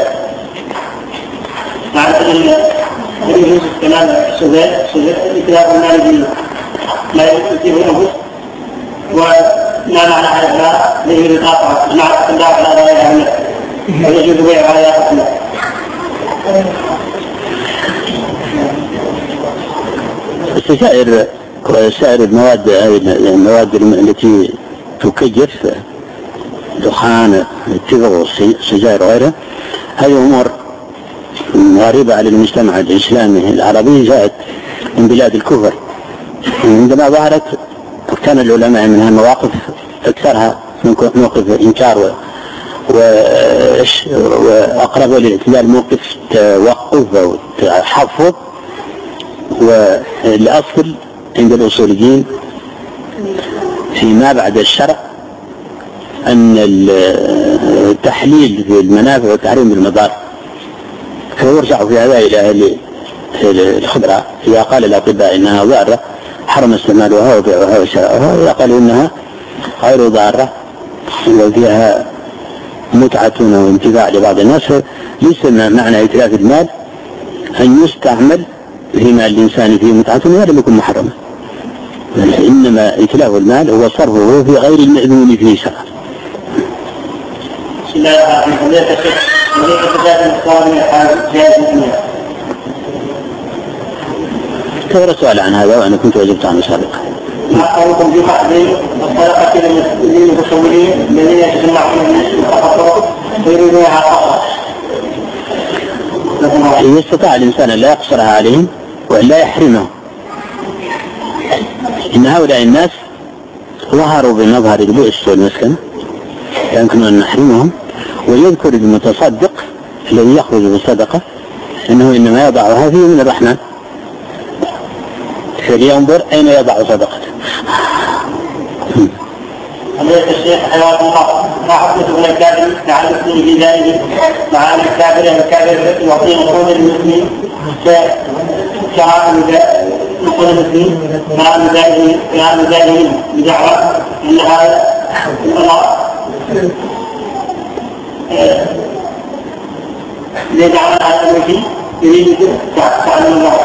مع أن يجوز استعمال السجائر إتلاف المال ما يؤتيه الأنفس وما معنى هذا لا يجوز القاطعة مع الدافع على غيرها منه ويجوز بيع على ياقة السجائر وسائر المواد المواد التي تكيف دخان التبغ والسجائر وغيرها هذه أمور غريبة على المجتمع الإسلامي العربي جاءت من بلاد الكفر. عندما ظهرت كان العلماء منها مواقف أكثرها موقف إنكار وأقرب للاعتدال موقف توقف وتحفظ. والأصل عند الأصوليين فيما بعد الشرع أن التحليل في المنافع والتحريم بالمضار، فيرجع في هذا إلى أهل الخبرة. إذا قال الأطباء إنها ضارة حرم استعمالها وبيعها وشراءها، إذا قالوا إنها غير ضارة وفيها متعة وانتفاع لبعض الناس، ليس معنى إتلاف المال أن يستعمل فيما الإنسان فيه متعة وهذا لم يكن محرما، إنما إتلاف المال هو صرفه في غير المأذون فيه شرعا. بسم الله الرحمن الرحيم. ترى سؤال عن هذا وأنا كنت أجبت عنه سابقا. أقولكم في تحضير الصدقة للمتصورين الذين يتجمعون التخطر ويريدونها فقط. إذا استطاع الإنسان لا يقصرها عليهم ولا يحرمهم. إن هؤلاء الناس ظهروا بمظهر البؤس والمسكن يمكن أن نحرمهم، ويذكر المتصدق الذي يخرج بالصدقة أنه إنما يضعها فيه من الرحمن فلينظر أين يضع صدقته. أمير الشيخ حيوان الله ما حدث من الكافر مع المسلم في ذلك مع الكافر الكافر يعطي نقود المسلم كشرائع نقود المسلم مع المجاهدين مع المجاهدين بدعوى أن هذا الله لدعوى هذا الوجه يريد تعلم الله.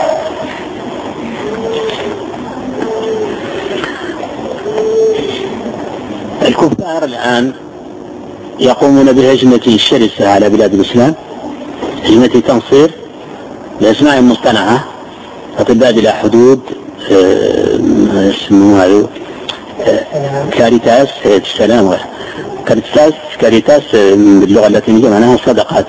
الكفار الآن يقومون بهجمة شرسة على بلاد الإسلام، هجمة تنصير بأسماء مصطنعة، أطباء بلا حدود، اسمها كاريتاس السلام كاريتاس كاريتاس باللغة اللاتينية معناها صدقات.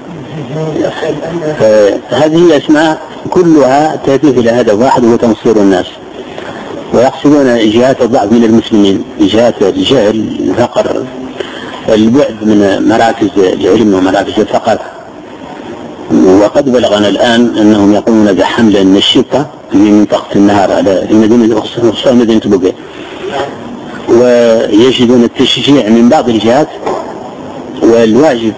هذه الأسماء كلها تهدف إلى هدف واحد هو تنصير الناس، ويقصدون جهات الضعف من المسلمين، جهات الجهل، الفقر، البعد من مراكز العلم ومراكز الثقافة. وقد بلغنا الآن أنهم يقومون بحملة نشطة في منطقة النهر على مدينة خصوصا مدينة بوغي، ويجدون التشجيع من بعض الجهات، والواجب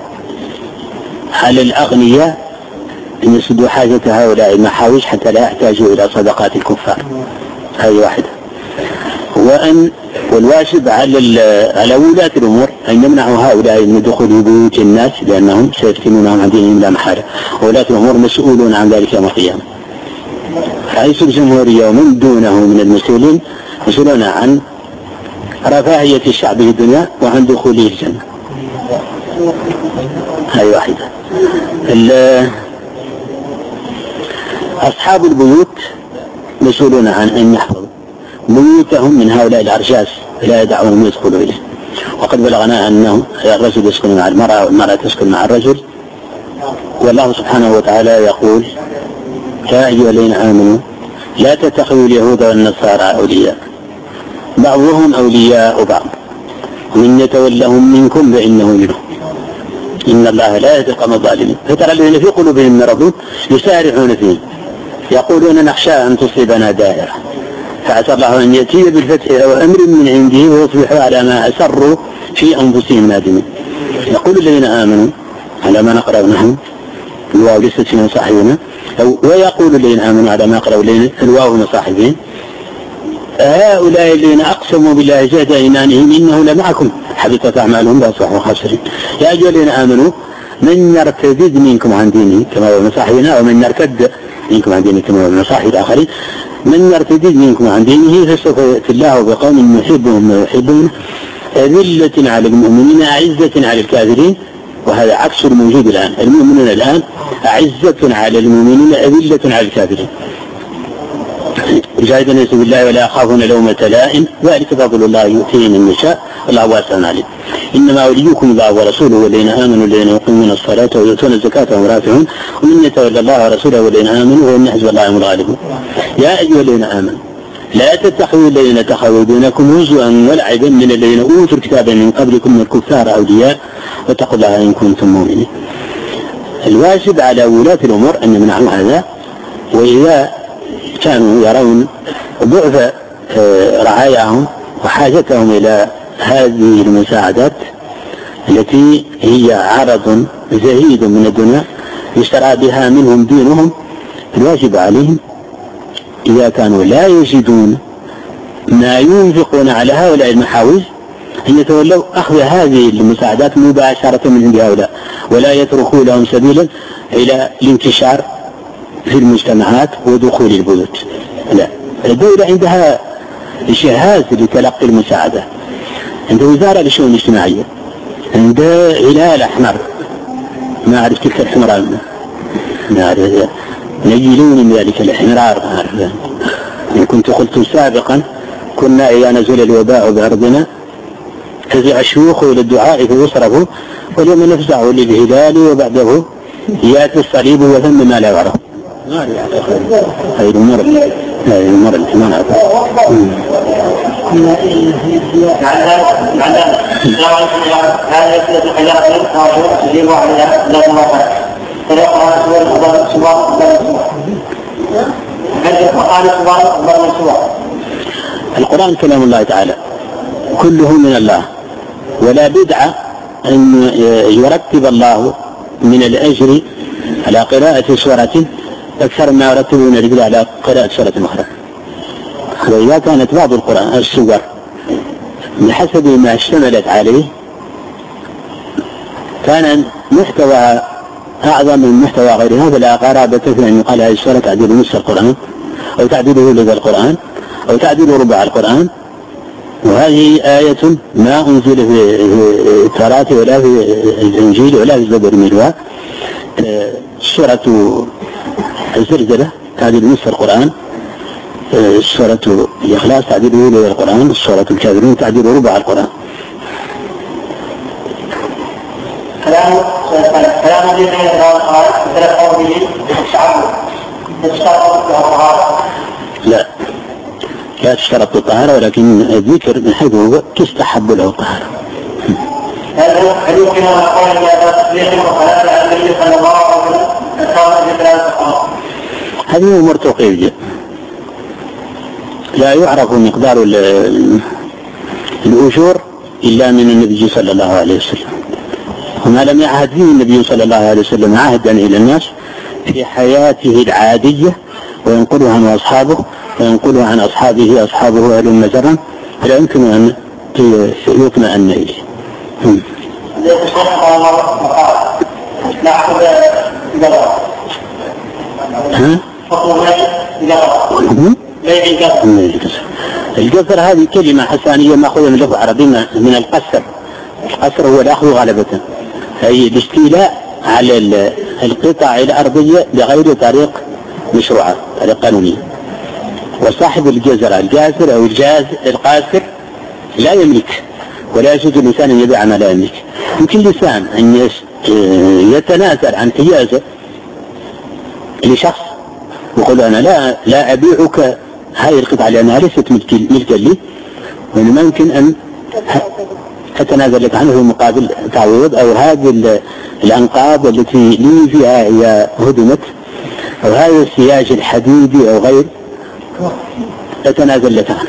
على الأغنياء أن يسدوا حاجة هؤلاء المحاويج حتى لا يحتاجوا إلى صدقات الكفار. هذه واحدة. وأن والواجب على على ولاة الأمور أن يمنعوا هؤلاء من دخول بيوت الناس لأنهم سيفتنونهم عن دينهم لا محالة، وولاة الأمور مسؤولون عن ذلك يوم القيامة. رئيس الجمهورية ومن دونه من المسؤولين مسؤولون عن رفاهية الشعب في الدنيا وعن دخوله الجنة. هذه واحدة. أصحاب البيوت مسؤولون عن أن يحفظوا بيوتهم من هؤلاء الأرجاس لا يدعونهم يدخلوا إليه. وقد بلغنا أنه الرجل يسكن مع المرأة والمرأة تسكن مع الرجل، والله سبحانه وتعالى يقول يا أيها الذين آمنوا لا تتخذوا اليهود والنصارى أولياء بعضهم أولياء بعض ومن يتولهم منكم فإنه منهم إن الله لا يهدي القوم الظالمين. فترى الذين في قلوبهم مرض يسارعون فيه يقولون نخشى أن تصيبنا دائرة فعسى الله أن يأتي بالفتح أو أمر من عنده ويصبحوا على ما أسروا في أنفسهم نادمين. يقول الذين آمنوا على ما نقرأ نحن الواو ليست من صاحبنا، ويقول الذين آمنوا على ما نقرأ الواو من صاحبين هؤلاء الذين أقسموا بالله جهد أيمانهم إنه لمعكم حبطت أعمالهم فأصبحوا خاسرين. يا أيها الذين آمنوا من يرتد منكم عن دينه كما هو من صاحبنا ومن يرتد منكم عن دينه كما هو من صاحب الآخرين من يرتد منكم عن دينه فسوف يأتي الله بقوم يحبهم ويحبون أذلة على المؤمنين أعزة على الكافرين، وهذا عكس الموجود الآن. المؤمنون الآن أعزة على المؤمنين أذلة على الكافرين. يجاهدون في سبيل الله ولا يخافون لومة لائم ذلك فضل الله يؤتيه من يشاء والله واسع عليم. إنما وليكم الله ورسوله والذين آمنوا الذين يقيمون الصلاة ويؤتون الزكاة وهم راكعون ومن يتولى الله ورسوله والذين آمنوا وإن حزب الله هم الغالبون. يا أيها الذين آمنوا لا تتخذوا الذين اتخذوا دينكم هزوا ولعبا من الذين أوتوا الكتاب من قبلكم من الكفار أولياء واتقوا الله إن كنتم مؤمنين. الواجب على ولاة الأمور أن يمنعوا هذا، وإذا كانوا يرون ضعف رعاياهم وحاجتهم إلى هذه المساعدات التي هي عرض زهيد من الدنيا يشترى بها منهم دينهم، الواجب عليهم إذا كانوا لا يجدون ما ينفقون على هؤلاء المحاوز أن يتولوا أخذ هذه المساعدات مباشرة من عند هؤلاء ولا يتركوا لهم سبيلا إلى الانتشار في المجتمعات ودخول البيوت. لا، الدولة عندها جهاز لتلقي المساعدة، عند وزارة للشؤون الاجتماعية، عند هلال أحمر ما أعرف تلك الحمراء ما أعرف نجلون من ذلك الحمرار ما أعرف. إن كنت قلت سابقا كنا إذا نزل الوباء بأرضنا فزع الشيوخ إلى الدعاء فيصرفوا واليوم نفزع للهلال وبعده يأتي الصليب وثم ما لا يعرف. هذه الأمور هذه الأمور التي ما نعرفها. هذا يسلك حجارة أو يجيب عليها لا تنظر فليقرأ سور أفضل سور أفضل سور سور. القرآن كلام الله تعالى كله من الله، ولا بدعة أن يرتب الله من الأجر على قراءة سورة أكثر ما يرتبون الرجل على قراءة سورة أخرى. وإذا كانت بعض القرآن السور بحسب ما اشتملت عليه كان محتوى أعظم من محتوى غيرها، فلا قرابة في أن يقال هذه السورة تعديل نصف القرآن أو تعديله لذا القرآن أو تعديل ربع القرآن. وهذه آية ما أنزل في التوراة ولا في الإنجيل ولا في الزبور منها. سورة الزلزلة تعديل نصف القرآن، سورة الإخلاص تعديله لذا القرآن، سورة الكافرون تعديل ربع القرآن. كلام كلام الذين قال تلقوا به الشعب تشترط الطهارة. لا لا تشترط الطهارة، ولكن الذكر من حيث هو تستحب له الطهارة. هذا هل يمكن أن نقول إلى تصديق وصلاة على النبي صلى الله عليه وسلم الطهارة بثلاث أقوال؟ هذه أمور توقيفية لا يعرف مقدار الأجور إلا من النبي صلى الله عليه وسلم، وما لم يعهد به النبي صلى الله عليه وسلم عهدا إلى الناس في حياته العادية وينقله عن أصحابه وينقله عن أصحابه أصحابه أهل المزرعة فلا يمكن أن يطمئن إليه. القصر هذه كلمة حسانية مأخوذة من اللغة العربية من القصر. القصر هو الأخذ غالبا، أي الاستيلاء على القطع الأرضية بغير طريق مشروعة طريق قانونية. وصاحب الجزر الجاسر أو الجاز القاسر لا يملك ولا يجوز الإنسان أن يبيع ما لا يملك. يمكن الإنسان أن يتنازل عن حيازة لشخص ويقول أنا لا لا أبيعك هذه القطعة لأنها ليست ملكا لي، وإنما يمكن أن أتنازل لك عنه مقابل تعويض، أو هذه الأنقاض التي لي فيها هي هدمت أو هذا السياج الحديدي أو غير يتنازل لك عنه.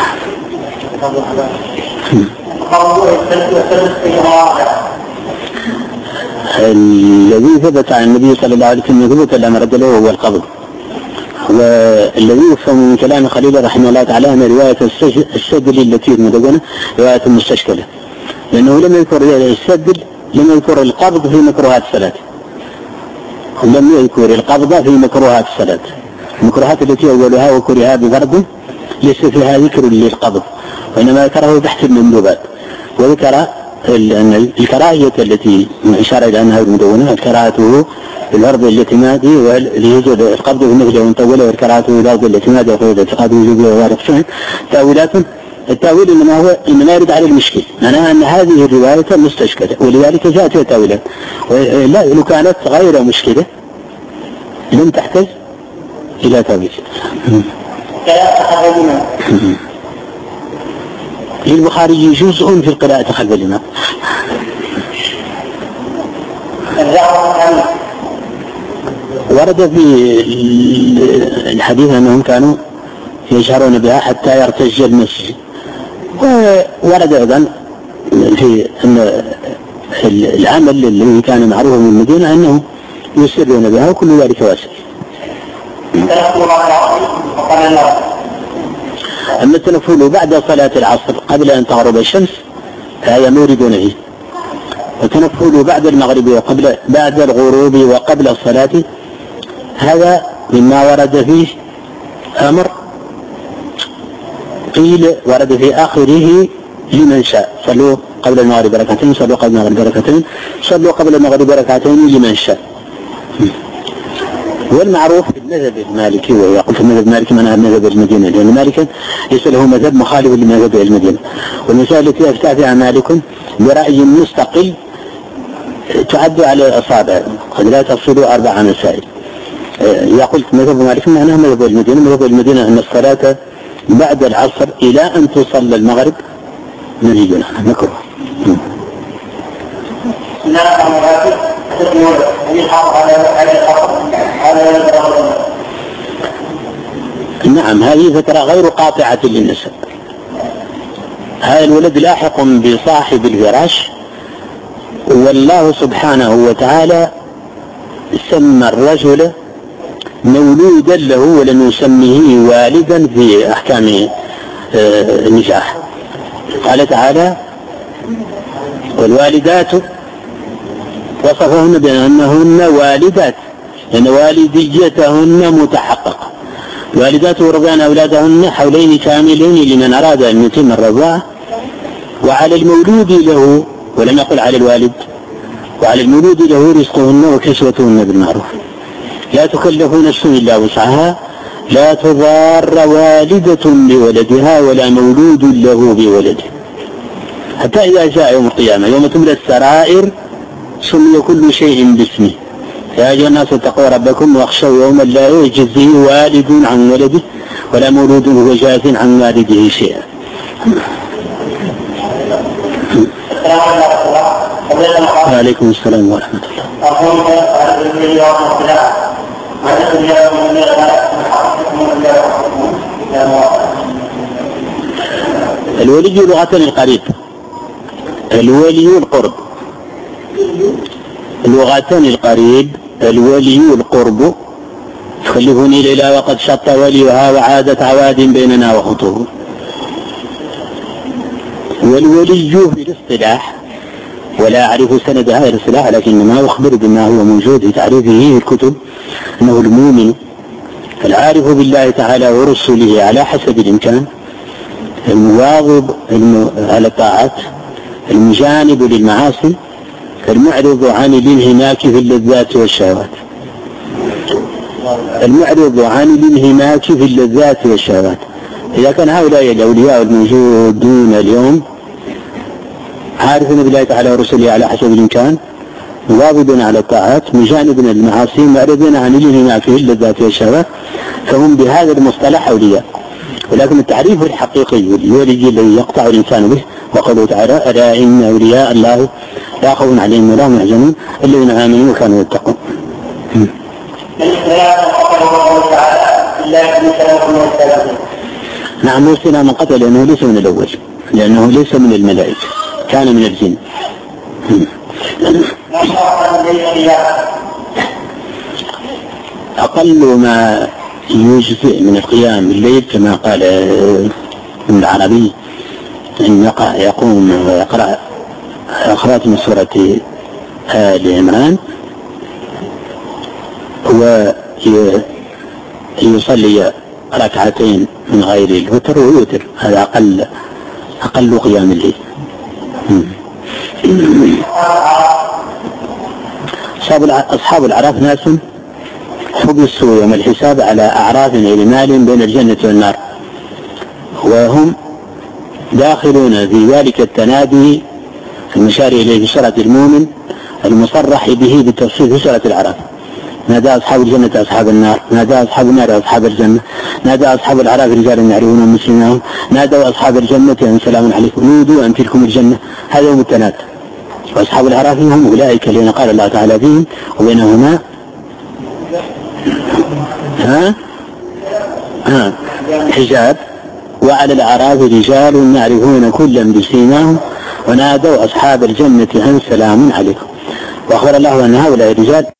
الذي ثبت عن النبي صلى الله عليه وسلم ثبت الأمر له هو القبض. والذي يفهم من كلام خليل رحمه الله تعالى أن رواية السدل التي مدونة رواية مستشكلة، لأنه لم يذكر السدل، لم يذكر القبض في مكروهات الصلاة، لم يذكر القبض في مكروهات الصلاة. المكروهات التي أولها وكرها بفرض ليس فيها ذكر للقبض، وإنما ذكره تحت المندوبات، وذكر أن الكراهية التي إشار إلى أنها المدونة كراهته في الأرض الاعتماد وليوجد القبض في مثله مطولة، والكراهته في الأرض الاعتماد وقيد اعتقاد وجوب ووارق شهر تأويلات. التأويل إنما هو إنما يرد على المشكل، معناها أن هذه الرواية مستشكلة ولذلك جاءت فيها تأويلات. لا، لو كانت غير مشكلة لم تحتاج إلى تأويل. للبخاري جزء في القراءة خلف الإمام. ورد في الحديث أنهم كانوا يجهرون بها حتى يرتج المسجد، وورد أيضا في أن العمل الذي كان معروفا من المدينة أنهم يسرون بها، وكل ذلك واسع. أما التنفل بعد صلاة العصر قبل أن تغرب الشمس فهي مورد فيه، والتنفل بعد المغرب وقبل بعد الغروب وقبل الصلاة هذا مما ورد فيه أمر قيل ورد في آخره لمن شاء، صلوا قبل المغرب ركعتين، صلوا قبل المغرب ركعتين، صلوا قبل المغرب ركعتين لمن شاء. والمعروف في المذهب المالكي، ويقول في المذهب المالكي معناها مذهب المدينة، لأن مالكا ليس له مذهب مخالف لمذهب المدينة. والمسائل التي أفتى فيها مالك برأي مستقل تعد على الأصابع، قد لا تفصل أربع مسائل. يقول مذهب مالك معناها مذهب المدينة، مذهب المدينة أن الصلاة بعد العصر إلى أن تصلى المغرب منهي عنها مكروه. نعم، هذه فترة غير قاطعة للنسب. هذا الولد لاحق بصاحب الفراش، والله سبحانه وتعالى سمى الرجل مولودا له ولم يسميه والدا في أحكام النكاح. قال تعالى: والوالدات وصفهن بأنهن والدات، لأن والديتهن متحققة. الوالدات يرضعن أولادهن حولين كاملين لمن أراد أن يتم الرضاعة، وعلى المولود له، ولم يقل على الوالد، وعلى المولود له رزقهن وكسوتهن بالمعروف، لا تكلف نفس إلا وسعها، لا تضار والدة بولدها ولا مولود له بولده، حتى إذا جاء يوم القيامة يوم تملى السرائر سمي كل شيء باسمه. يا أيها الناس اتقوا ربكم واخشوا يوما لا يجزي والد عن ولده ولا مولود هو جاز عن والده شيئا. وعليكم السلام ورحمة الله. الولي لغة القريب، الولي القرب، لغة القريب الولي القرب. تخلفني ليلى وقد شط وليها وعادت عواد بيننا وخطوه. والولي في الاصطلاح، ولا أعرف سند هذا الاصطلاح لكنما أخبر بما هو موجود في تعريفه في الكتب، أنه المؤمن العارف بالله تعالى ورسله على حسب الإمكان، المواظب على الطاعات، المجانب للمعاصي، المعرض عن الانهماك في اللذات والشهوات. المعرض عن الانهماك في اللذات والشهوات. إذا كان هؤلاء الأولياء الموجودون اليوم عارفين بالله تعالى ورسله على حسب الإمكان، مواظبين على الطاعات، مجانبين للمعاصي، معرضين عن الانهماك في اللذات والشهوات، فهم بهذا المصطلح أولياء. ولكن التعريف الحقيقي الولي الذي يقطع الإنسان به وقوله تعالى: ألا إن أولياء الله لا خوف عليهم ولا هم يحزنون الذين آمنوا وكانوا يتقون. الله تعالى إلا أن سلامكم من السلام. نعم موسى من قتل لأنه ليس من الأول، لأنه ليس من الملائكة، كان من الجن. أقل ما يجزئ من القيام بالليل كما قال ابن العربي أن يقع يقوم ويقرأ آخرات من سورة آل عمران ويصلي ركعتين من غير الوتر ويوتر، هذا أقل أقل قيام الليل. أصحاب الأعراف ناس حبسوا يوم الحساب على أعراف علمال بين الجنة والنار، وهم داخلون في ذلك التنادي المشار إليه في سورة المؤمن المصرح به بالتفصيل في سورة الأعراف. نادى أصحاب الجنة أصحاب النار، نادى أصحاب النار أصحاب الجنة، نادى أصحاب الأعراف رجالا يعرفون مسلمهم، نادوا أصحاب الجنة أن سلام عليكم، نودوا أن تلكم الجنة. هذا هو التناد. وأصحاب الأعراف هم أولئك الذين قال الله تعالى فيهم وبينهما ها ها حجاب، وعلى الأعراف رجال يعرفون كلا بسيماهم ونادوا أصحاب الجنة أن سلام عليكم. وأخبر الله أن هؤلاء الرجال